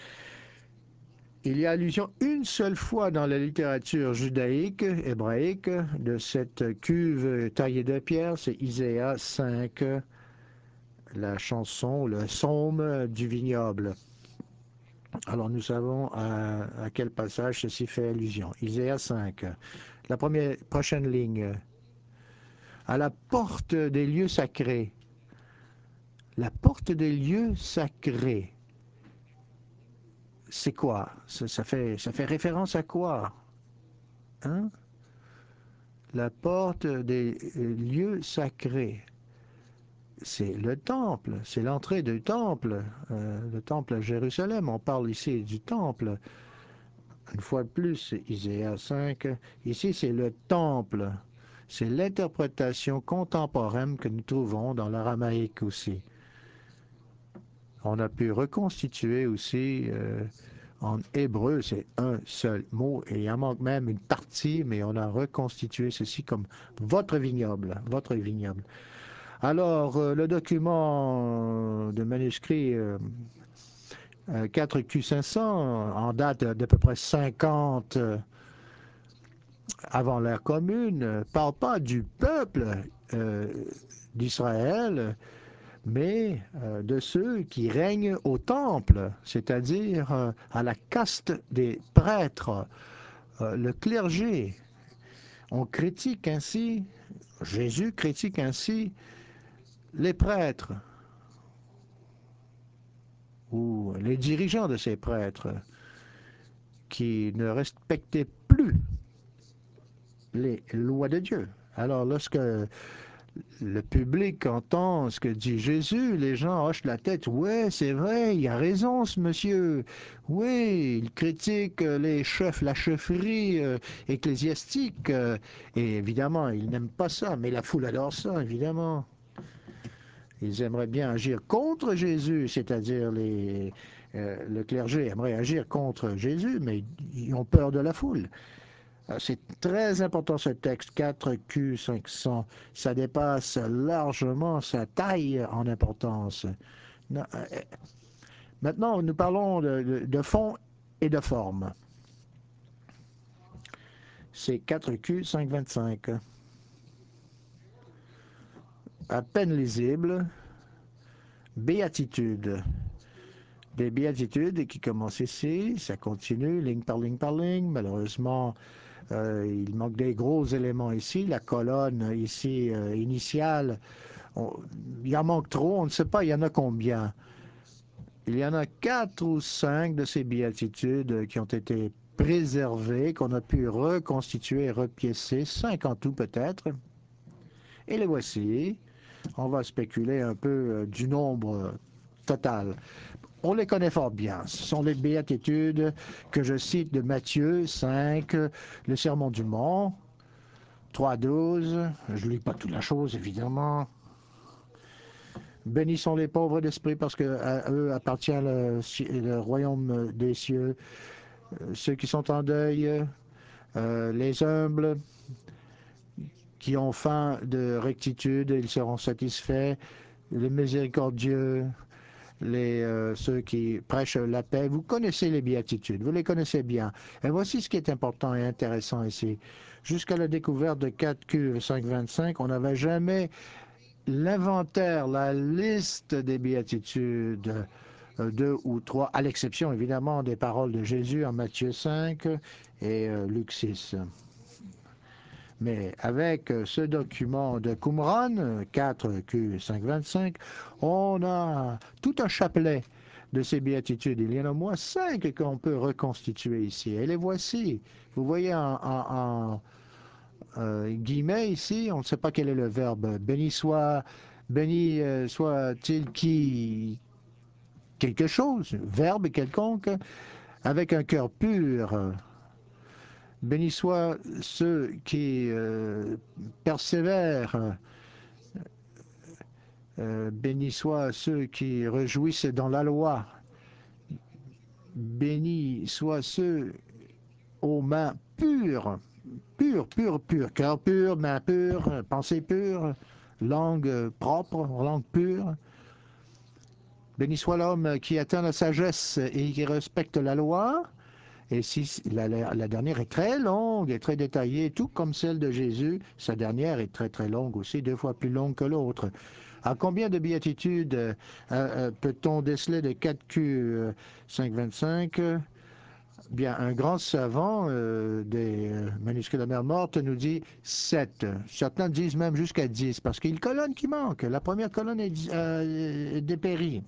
Speaker 1: Il y a allusion une seule fois dans la littérature judaïque, hébraïque, de cette cuve taillée de pierre, c'est Isaïe cinq, la chanson, le psaume du vignoble. Alors nous savons à, à quel passage ceci fait allusion. Isaïe cinq, la première, prochaine ligne. À la porte des lieux sacrés. La porte des lieux sacrés. C'est quoi? Ça, ça, fait, ça fait référence à quoi? Hein? La porte des lieux sacrés. c'est le temple, c'est l'entrée du temple, euh, le temple à Jérusalem. On parle ici du temple. Une fois de plus, Isaïe cinq. Ici, c'est le temple. C'est l'interprétation contemporaine que nous trouvons dans l'aramaïque aussi. On a pu reconstituer aussi euh, en hébreu, c'est un seul mot, et il en manque même une partie, mais on a reconstitué ceci comme votre vignoble, votre vignoble. Alors, euh, le document de manuscrit euh, quatre Q cinq cents, en date d'à peu près cinquante euh, avant l'ère commune, ne parle pas du peuple euh, d'Israël, mais euh, de ceux qui règnent au temple, c'est-à-dire euh, à la caste des prêtres, euh, le clergé. On critique ainsi, Jésus critique ainsi les prêtres ou les dirigeants de ces prêtres qui ne respectaient plus les lois de Dieu. Alors lorsque le public entend ce que dit Jésus, les gens hochent la tête. Ouais, c'est vrai, il a raison ce monsieur. Oui, il critique les chefs, la chefferie euh, ecclésiastique. Euh, et évidemment, il n'aime pas ça, mais la foule adore ça, évidemment. Ils aimeraient bien agir contre Jésus, c'est-à-dire les, euh, le clergé aimerait agir contre Jésus, mais ils ont peur de la foule. C'est très important ce texte, quatre Q cinq cents. Ça dépasse largement sa taille en importance. Maintenant, nous parlons de, de, de fond et de forme. C'est quatre Q cinq cent vingt-cinq. À peine lisible, béatitude. Des béatitudes qui commencent ici, ça continue, ligne par ligne par ligne. Malheureusement, euh, il manque des gros éléments ici. La colonne ici euh, initiale, on, il en manque trop, on ne sait pas, il y en a combien. Il y en a quatre ou cinq de ces béatitudes qui ont été préservées, qu'on a pu reconstituer, repiécer, cinq en tout peut-être. Et les voici. On va spéculer un peu du nombre total. On les connaît fort bien. Ce sont les béatitudes que je cite de Matthieu cinq, le Sermon du Mont, trois douze. Je ne lis pas toute la chose, évidemment. Bénis sont les pauvres d'esprit parce qu'à eux appartient le, le royaume des cieux. Ceux qui sont en deuil, euh, les humbles, qui ont faim de rectitude, ils seront satisfaits. Les miséricordieux, les, euh, ceux qui prêchent la paix. Vous connaissez les béatitudes, vous les connaissez bien. Et voici ce qui est important et intéressant ici. Jusqu'à la découverte de quatre Q cinq cent vingt-cinq, on n'avait jamais l'inventaire, la liste des béatitudes, euh, deux ou trois, à l'exception évidemment des paroles de Jésus en Matthieu cinq et euh, Luc six. Mais avec ce document de Qumran, quatre Q cinq cent vingt-cinq, on a tout un chapelet de ces béatitudes. Il y en a au moins cinq qu'on peut reconstituer ici. Et les voici. Vous voyez en, en, en euh, guillemets ici, on ne sait pas quel est le verbe. Béni soit, béni euh, soit-il qui quelque chose, verbe quelconque, avec un cœur pur. Béni soient ceux qui euh, persévèrent. Euh, béni soient ceux qui réjouissent dans la loi. Béni soient ceux aux mains pures, pures, pures, pures, cœur pur, main pure, pensée pure, langue propre, langue pure. Béni soit l'homme qui atteint la sagesse et qui respecte la loi. Et si la, la, la, dernière est très longue et très détaillée, tout comme celle de Jésus, sa dernière est très très longue aussi, deux fois plus longue que l'autre. À combien de béatitudes euh, euh, peut-on déceler de quatre Q cinq cent vingt-cinq? Bien, un grand savant euh, des euh, manuscrits de la mer morte nous dit sept. Certains disent même jusqu'à dix, parce qu'il y a une colonne qui manque. La première colonne est euh, dépérie.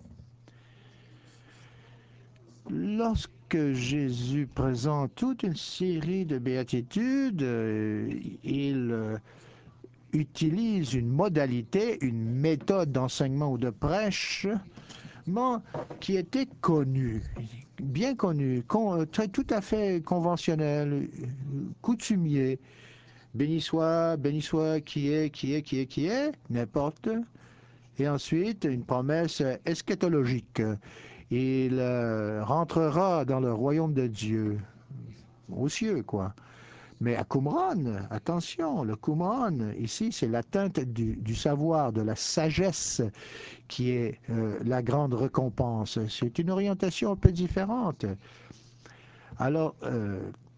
Speaker 1: Lorsque Jésus présente toute une série de béatitudes, euh, il, euh, utilise une modalité, une méthode d'enseignement ou de prêche qui était connue, bien connue, con, très, tout à fait conventionnel, coutumier. Béni soit, béni soit qui est, qui est, qui est, qui est, n'importe. Et ensuite, une promesse eschatologique. Il euh, rentrera dans le royaume de Dieu, aux cieux, quoi. Mais à Qumran, attention, le Qumran, ici, c'est l'atteinte du, du savoir, de la sagesse qui est euh, la grande récompense. C'est une orientation un peu différente. Alors, euh,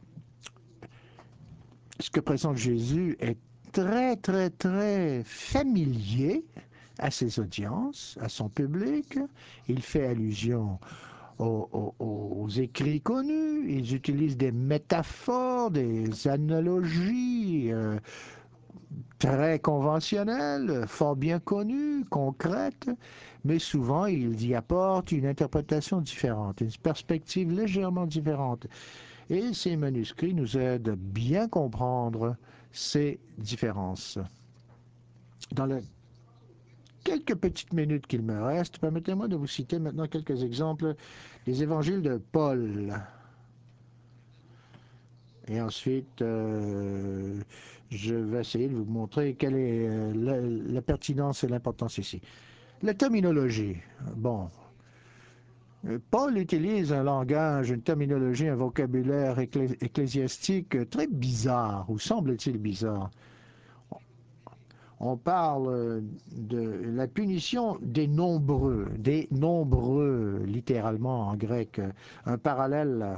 Speaker 1: ce que présente Jésus est très, très, très familier à ses audiences, à son public. Il fait allusion aux, aux, aux écrits connus. Ils utilisent des métaphores, des analogies euh, très conventionnelles, fort bien connues, concrètes, mais souvent ils y apportent une interprétation différente, une perspective légèrement différente. Et ces manuscrits nous aident à bien comprendre ces différences. Dans les quelques petites minutes qu'il me reste, permettez-moi de vous citer maintenant quelques exemples des évangiles de Paul. Et ensuite, euh, je vais essayer de vous montrer quelle est euh, la, la pertinence et l'importance ici. La terminologie. Bon, Paul utilise un langage, une terminologie, un vocabulaire ecclé ecclésiastique très bizarre, ou semble-t-il bizarre. On parle de la punition des nombreux, des nombreux, littéralement en grec, un parallèle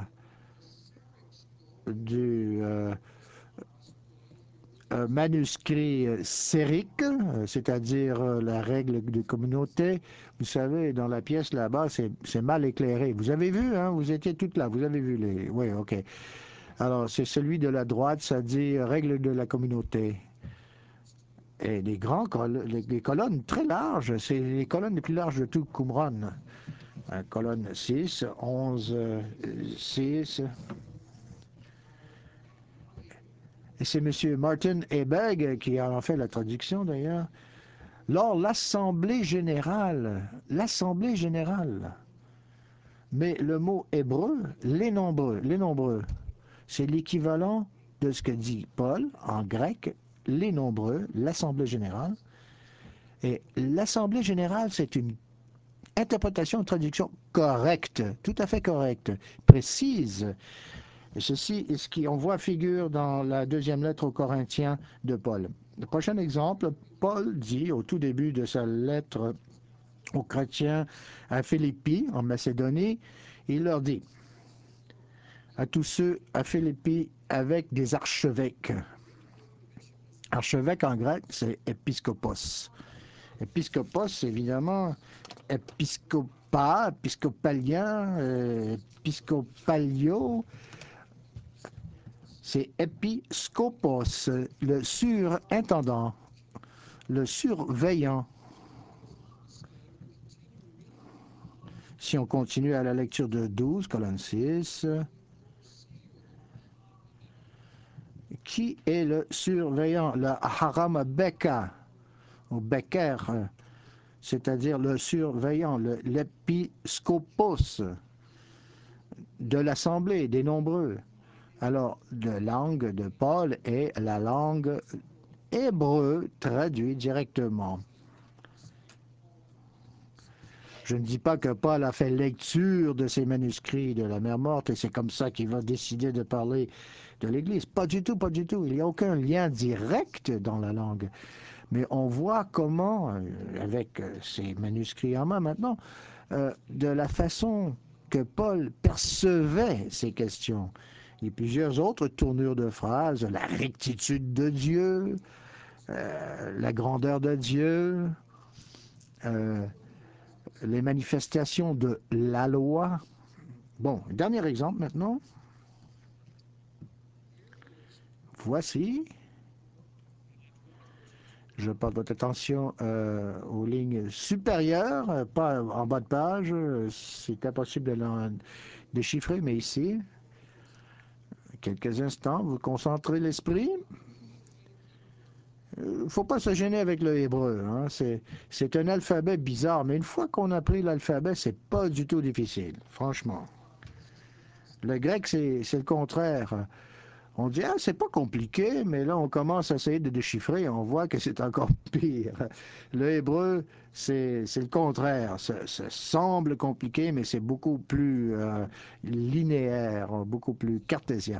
Speaker 1: du euh, manuscrit sérique, c'est-à-dire la règle de communauté. Vous savez, dans la pièce là-bas, c'est mal éclairé. Vous avez vu, hein, vous étiez toutes là, vous avez vu les... Oui, ok. Alors, c'est celui de la droite, ça dit règle de la communauté. Et les grands col les, les colonnes très larges, c'est les colonnes les plus larges de tout Qumran. Euh, colonne six, onze, euh, six. Et c'est M. Martin Hebeg qui a en fait la traduction d'ailleurs. Lors l'Assemblée générale, l'Assemblée générale. Mais le mot hébreu, les nombreux, les nombreux, c'est l'équivalent de ce que dit Paul en grec, les nombreux, l'Assemblée générale. Et l'Assemblée générale, c'est une interprétation, une traduction correcte, tout à fait correcte, précise. Et ceci est ce qu'on voit figure dans la deuxième lettre aux Corinthiens de Paul. Le prochain exemple, Paul dit au tout début de sa lettre aux chrétiens à Philippi, en Macédonie, il leur dit à tous ceux à Philippi avec des archevêques. Archevêque en grec, c'est épiscopos. Épiscopos, évidemment, épiscopat, épiscopalien, euh, épiscopalio, c'est épiscopos, le surintendant, le surveillant. Si on continue à la lecture de douze, colonne six, qui est le surveillant? Le haram beka, ou beker, c'est-à-dire le surveillant, l'épiscopos de l'assemblée des nombreux. Alors, la langue de Paul est la langue hébreu traduite directement. Je ne dis pas que Paul a fait lecture de ces manuscrits de la mer morte et c'est comme ça qu'il va décider de parler de l'Église. Pas du tout, pas du tout. Il n'y a aucun lien direct dans la langue. Mais on voit comment, avec ces manuscrits en main maintenant, euh, de la façon que Paul percevait ces questions. Il y a plusieurs autres tournures de phrases, la rectitude de Dieu, euh, la grandeur de Dieu, euh, les manifestations de la loi. Bon, dernier exemple maintenant. Voici. Je porte votre attention euh, aux lignes supérieures, pas en bas de page. C'est impossible de l'en déchiffrer, mais ici, quelques instants, vous concentrez l'esprit. Il ne faut pas se gêner avec le hébreu. Hein. C'est un alphabet bizarre, mais une fois qu'on a pris l'alphabet, c'est pas du tout difficile, franchement. Le grec, c'est le contraire. On dit, ah, c'est pas compliqué, mais là, on commence à essayer de déchiffrer et on voit que c'est encore pire. Le hébreu, c'est le contraire. Ça, ça, semble compliqué, mais c'est beaucoup plus euh, linéaire, beaucoup plus cartésien.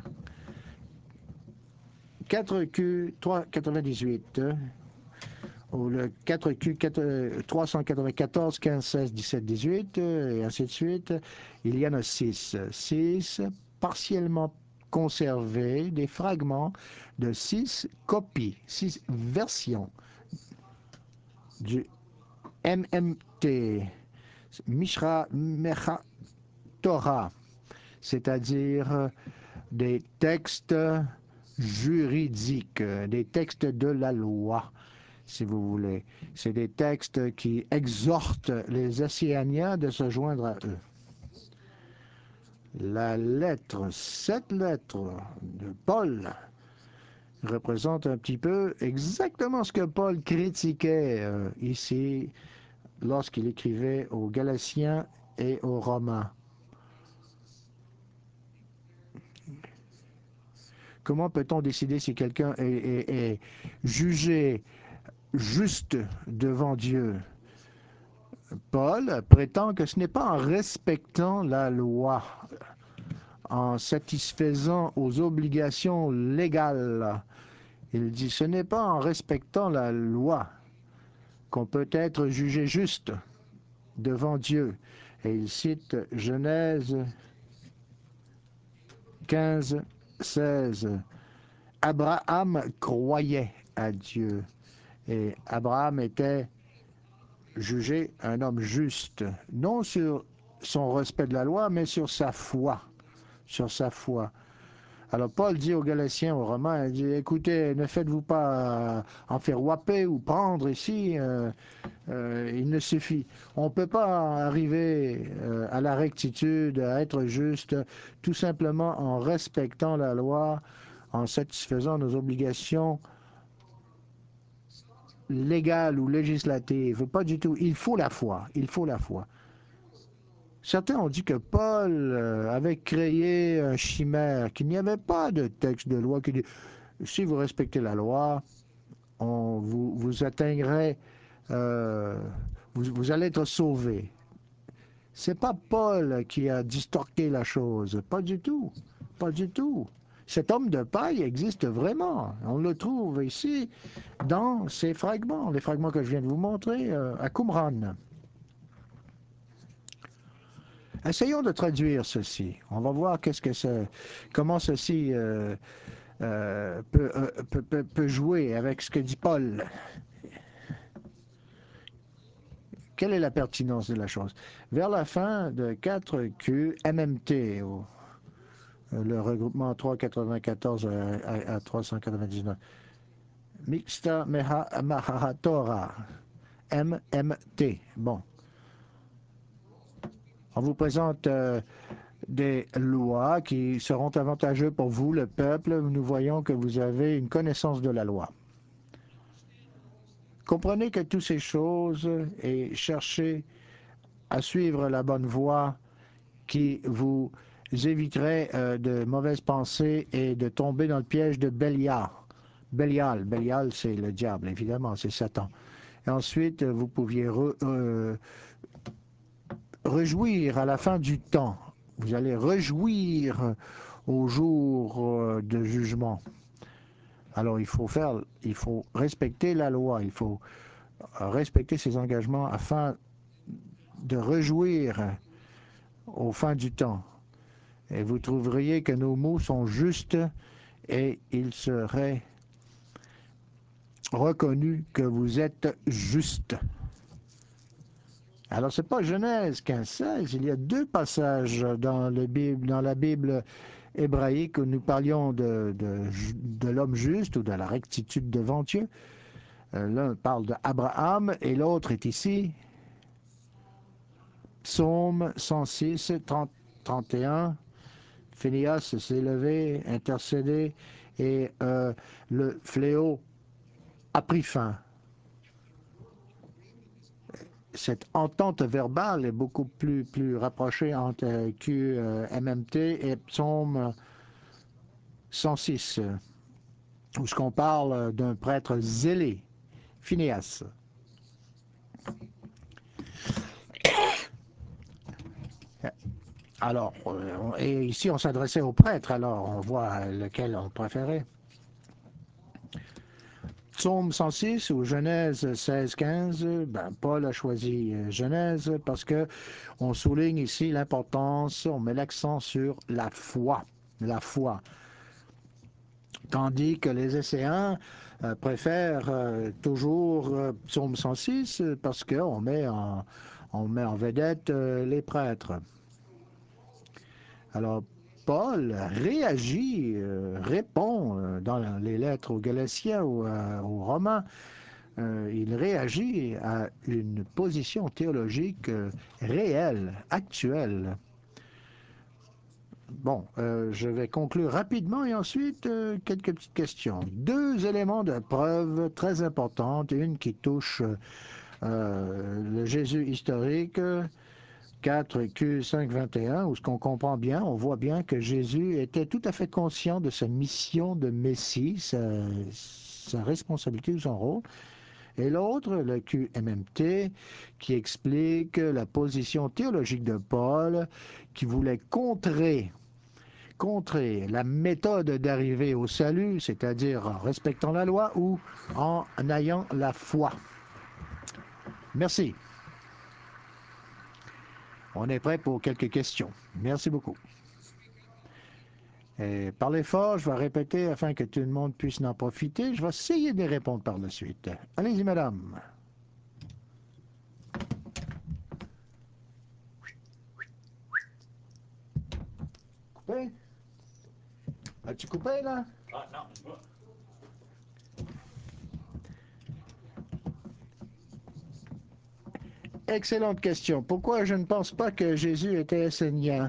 Speaker 1: quatre Q trois cent quatre-vingt-dix-huit, ou le quatre Q trois cent quatre-vingt-quatorze, quinze, seize, dix-sept, dix-huit, et ainsi de suite. Il y en a six. six partiellement conservés, des fragments de six copies, six versions du M M T, Mishra Mecha Torah, c'est-à-dire des textes juridiques, des textes de la loi, si vous voulez. C'est des textes qui exhortent les Océaniens de se joindre à eux. La lettre, cette lettre de Paul représente un petit peu exactement ce que Paul critiquait euh, ici lorsqu'il écrivait aux Galatiens et aux Romains. Comment peut-on décider si quelqu'un est, est, est jugé juste devant Dieu? Paul prétend que ce n'est pas en respectant la loi, en satisfaisant aux obligations légales. Il dit ce n'est pas en respectant la loi qu'on peut être jugé juste devant Dieu. Et il cite Genèse quinze, seize. Abraham croyait à Dieu et Abraham était jugé un homme juste, non sur son respect de la loi, mais sur sa foi, sur sa foi. Alors Paul dit aux Galatiens, aux Romains, il dit, écoutez, ne faites-vous pas en faire wapper ou prendre ici, euh, euh, il ne suffit. On ne peut pas arriver euh, à la rectitude, à être juste, tout simplement en respectant la loi, en satisfaisant nos obligations légales ou législatives. Pas du tout. Il faut la foi. Il faut la foi. Certains ont dit que Paul euh, avait créé un chimère, qu'il n'y avait pas de texte de loi qui dit si vous respectez la loi, on, vous, vous atteindrez, euh, vous, vous allez être sauvé. C'est pas Paul qui a distorqué la chose, pas du tout, pas du tout. Cet homme de paille existe vraiment. On le trouve ici dans ces fragments, les fragments que je viens de vous montrer euh, à Qumran. Essayons de traduire ceci. On va voir qu'est-ce que c'est, comment ceci euh, euh, peut, euh, peut, peut, peut jouer avec ce que dit Paul. Quelle est la pertinence de la chose? Vers la fin de quatre Q M M T, ou, le regroupement trois cent quatre-vingt-quatorze à, à, à trois cent quatre-vingt-dix-neuf, Mixta Meha Mahatora, M M T. Bon. On vous présente euh, des lois qui seront avantageuses pour vous, le peuple. Nous voyons que vous avez une connaissance de la loi. Comprenez que toutes ces choses et cherchez à suivre la bonne voie qui vous éviterait euh, de mauvaises pensées et de tomber dans le piège de Bélial. Bélial, Bélial c'est le diable, évidemment, c'est Satan. Et ensuite, vous pouviez re, euh, réjouir à la fin du temps. Vous allez réjouir au jour euh, de jugement. Alors il faut faire, il faut respecter la loi, il faut respecter ses engagements afin de réjouir au fin du temps. Et vous trouveriez que nos mots sont justes et il serait reconnu que vous êtes juste. Alors, ce n'est pas Genèse quinze seize, il y a deux passages dans, le Bible, dans la Bible hébraïque où nous parlions de, de, de l'homme juste ou de la rectitude devant Dieu. L'un parle d'Abraham et l'autre est ici. Psaume cent six, trente, trente et un. Phineas s'est levé, intercédé, et euh, le fléau a pris fin. Cette entente verbale est beaucoup plus, plus rapprochée entre Q M M T et psaume cent six, où ce qu'on parle d'un prêtre zélé, Phinéas. Alors, et ici on s'adressait au prêtre, alors on voit lequel on préférait. Psaume cent six ou Genèse seize quinze, ben, Paul a choisi Genèse parce que on souligne ici l'importance, on met l'accent sur la foi, la foi. Tandis que les Esséens euh, préfèrent euh, toujours euh, Psaume cent six parce qu'on met en, on met en vedette euh, les prêtres. Alors, Paul réagit, euh, répond euh, dans les lettres aux Galatiens ou euh, aux Romains, euh, il réagit à une position théologique euh, réelle, actuelle. Bon, euh, je vais conclure rapidement et ensuite euh, quelques petites questions. Deux éléments de preuve très importants, une qui touche euh, le Jésus historique, quatre Q cinq vingt et un, où ce qu'on comprend bien, on voit bien que Jésus était tout à fait conscient de sa mission de Messie, sa, sa responsabilité ou son rôle. Et l'autre, le Q M M T, qui explique la position théologique de Paul, qui voulait contrer, contrer la méthode d'arriver au salut, c'est-à-dire en respectant la loi ou en ayant la foi. Merci. On est prêt pour quelques questions. Merci beaucoup. Et parlez fort, je vais répéter afin que tout le monde puisse en profiter. Je vais essayer de répondre par la suite. Allez-y, madame. Coupé? As-tu coupé, là?
Speaker 2: Ah, non, je vois.
Speaker 1: Excellente question. Pourquoi je ne pense pas que Jésus était essénien?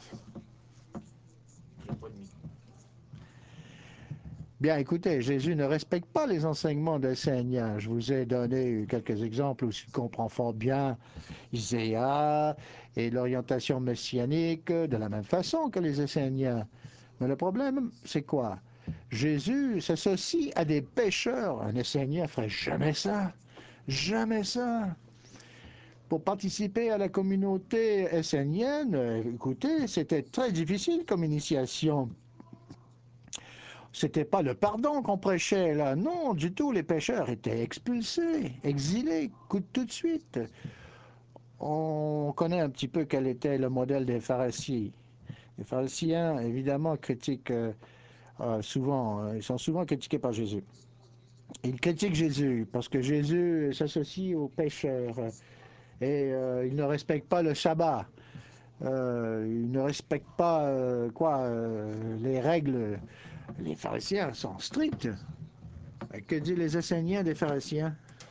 Speaker 1: Bien, écoutez, Jésus ne respecte pas les enseignements d'Esséniens. Je vous ai donné quelques exemples où il comprend fort bien Iséa et l'orientation messianique de la même façon que les Esséniens. Mais le problème, c'est quoi? Jésus s'associe à des pécheurs. Un Essénien ne ferait jamais ça. Jamais ça. Pour participer à la communauté essénienne, écoutez, c'était très difficile comme initiation. C'était pas le pardon qu'on prêchait, là. Non, du tout. Les pécheurs étaient expulsés, exilés, tout de suite. On connaît un petit peu quel était le modèle des pharisiens. Les pharisiens, évidemment, critiquent euh, euh, souvent, euh, ils sont souvent critiqués par Jésus. Ils critiquent Jésus parce que Jésus s'associe aux pécheurs et euh, il ne respecte pas le sabbat. Euh, il ne respecte pas euh, quoi euh, les règles. Les pharisiens sont stricts. Que disent les Esséniens des pharisiens?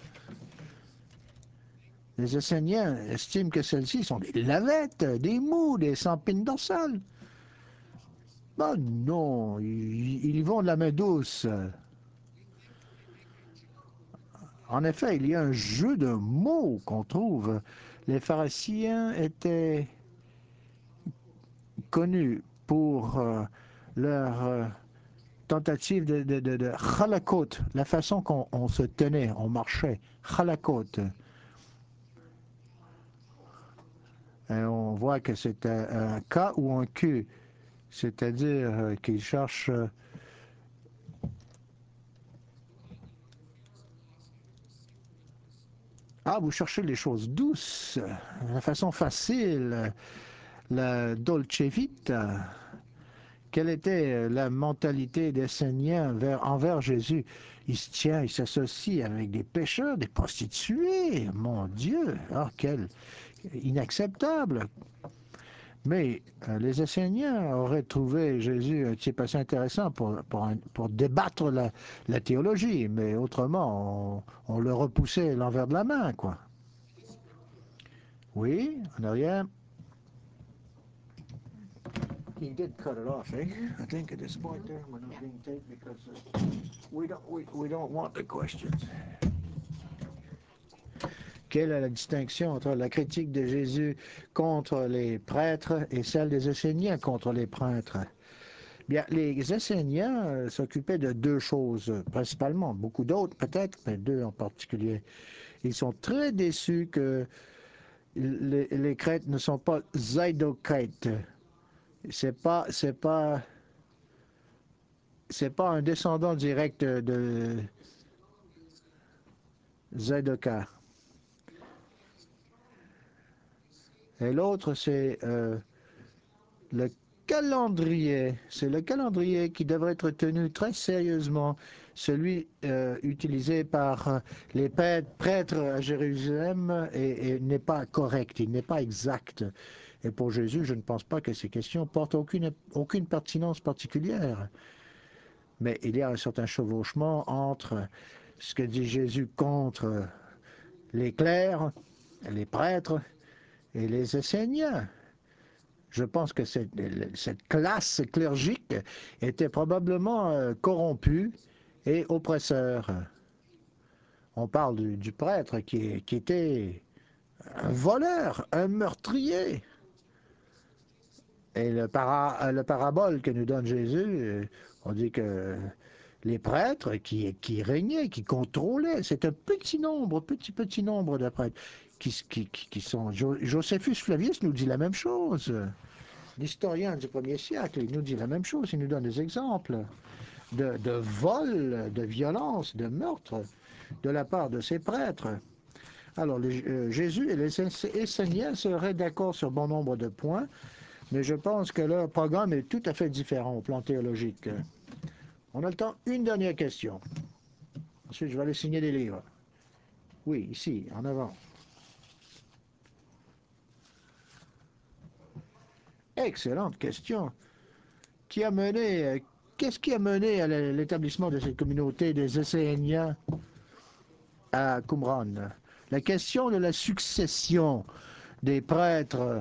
Speaker 1: Les Esséniens estiment que celles-ci sont des lavettes, des mous, des sans-pines dorsales. Ben non, ils, ils y vont de la main douce. En effet, il y a un jeu de mots qu'on trouve. Les pharisiens étaient connus pour euh, leur euh, tentative de, de, de, de chalakot, la façon qu'on on se tenait, on marchait, chalakot. Et on voit que c'est un, un K ou un Q, c'est-à-dire euh, qu'ils cherchent euh, ah, vous cherchez les choses douces, la façon facile, la dolce vita. Quelle était la mentalité des Esséniens envers, envers Jésus? Il se tient, il s'associe avec des pécheurs, des prostituées. Mon Dieu, oh, quel inacceptable. Mais euh, les Esséniens auraient trouvé Jésus un type assez intéressant pour, pour, un, pour débattre la, la, théologie, mais autrement, on, on le repoussait l'envers de la main, quoi. Oui, en arrière. he did cut it off, eh? I think at this point there, we're not
Speaker 2: Yeah.
Speaker 1: being taped because uh, we don't we, we don't want the questions. Quelle est la distinction entre la critique de Jésus contre les prêtres et celle des Esséniens contre les prêtres? Bien, les Esséniens euh, s'occupaient de deux choses, euh, principalement. Beaucoup d'autres, peut-être, mais deux en particulier. Ils sont très déçus que les, les Crètes ne sont pas Zaidocrètes. C'est pas, c'est pas, c'est pas un descendant direct de Zadoka. Et l'autre, c'est euh, le calendrier. C'est le calendrier qui devrait être tenu très sérieusement, celui euh, utilisé par euh, les prêtres à Jérusalem et, et n'est pas correct, il n'est pas exact. Et pour Jésus, je ne pense pas que ces questions portent aucune, aucune pertinence particulière. Mais il y a un certain chevauchement entre ce que dit Jésus contre les clercs, les prêtres et les Esséniens. Je pense que cette, cette classe clergique était probablement euh, corrompue et oppresseur. On parle du, du prêtre qui, qui était un voleur, un meurtrier. Et le, para, le parabole que nous donne Jésus, euh, on dit que les prêtres qui, qui régnaient, qui contrôlaient, c'est un petit nombre, petit, petit nombre de prêtres qui, qui, qui sont... Josephus Flavius nous dit la même chose. L'historien du premier siècle, il nous dit la même chose, il nous donne des exemples de, de vol, de violence, de meurtre de la part de ces prêtres. Alors, les, euh, Jésus et les Esséniens seraient d'accord sur bon nombre de points, mais je pense que leur programme est tout à fait différent au plan théologique. On a le temps, une dernière question. Ensuite, je vais aller signer des livres. Oui, ici, en avant. Excellente question. Qui a mené, qu'est-ce qui a mené à l'établissement de cette communauté des Esséniens à Qumran? La question de la succession des prêtres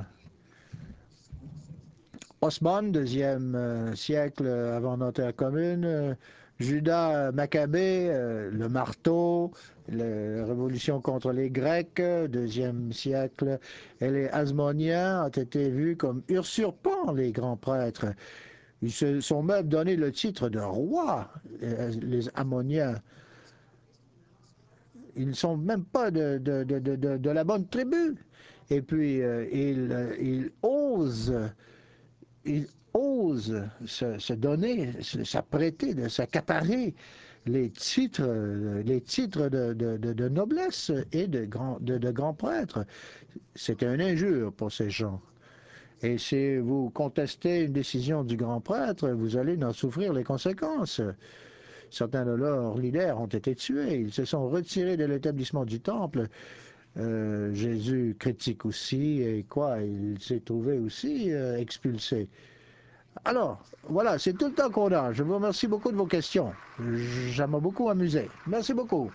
Speaker 1: Osman, deuxième euh, siècle avant notre ère commune, euh, Judas Maccabée, euh, le marteau, le- la révolution contre les Grecs, deuxième siècle, et les Hasmoniens ont été vus comme usurpant les grands prêtres. Ils se sont même donné le titre de roi, euh, les Ammoniens. Ils ne sont même pas de, de, de, de, de la bonne tribu. Et puis, euh, ils, ils osent il ose se, se donner, s'apprêter, de s'accaparer les titres, les titres de, de, de, de noblesse et de grands de, de grand prêtres. C'était une injure pour ces gens. Et si vous contestez une décision du grand prêtre, vous allez en souffrir les conséquences. Certains de leurs leaders ont été tués. Ils se sont retirés de l'établissement du temple. Euh, Jésus critique aussi, et quoi, il s'est trouvé aussi euh, expulsé. Alors, voilà, c'est tout le temps qu'on a. Je vous remercie beaucoup de vos questions. Ça m'a beaucoup amusé. Merci beaucoup.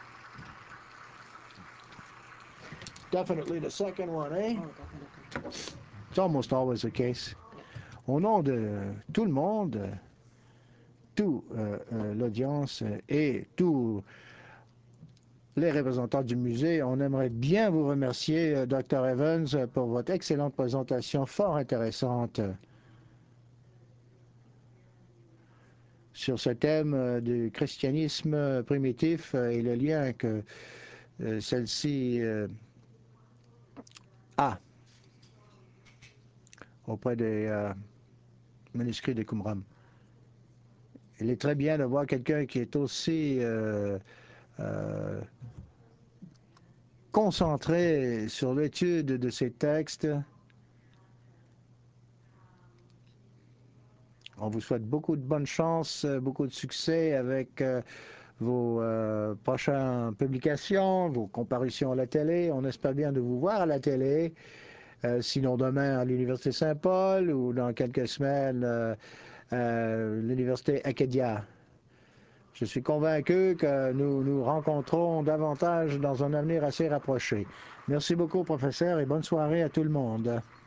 Speaker 1: Definitely the second one, eh?
Speaker 2: Oh, definitely.
Speaker 1: It's almost always the case.
Speaker 2: Yeah.
Speaker 1: Au nom de tout le monde, toute euh, euh, l'audience et tous les représentants du musée, on aimerait bien vous remercier, euh, docteur Evans, pour votre excellente présentation fort intéressante sur ce thème euh, du christianisme euh, primitif euh, et le lien que euh, celle-ci euh, a auprès des euh, manuscrits de Qumran. Il est très bien de voir quelqu'un qui est aussi euh, euh, concentré sur l'étude de ces textes. On vous souhaite beaucoup de bonne chance, beaucoup de succès avec euh, vos euh, prochaines publications, vos comparutions à la télé. On espère bien de vous voir à la télé, euh, sinon demain à l'Université Saint-Paul ou dans quelques semaines euh, à l'Université Acadia. Je suis convaincu que nous nous rencontrons davantage dans un avenir assez rapproché. Merci beaucoup, professeur, et bonne soirée à tout le monde.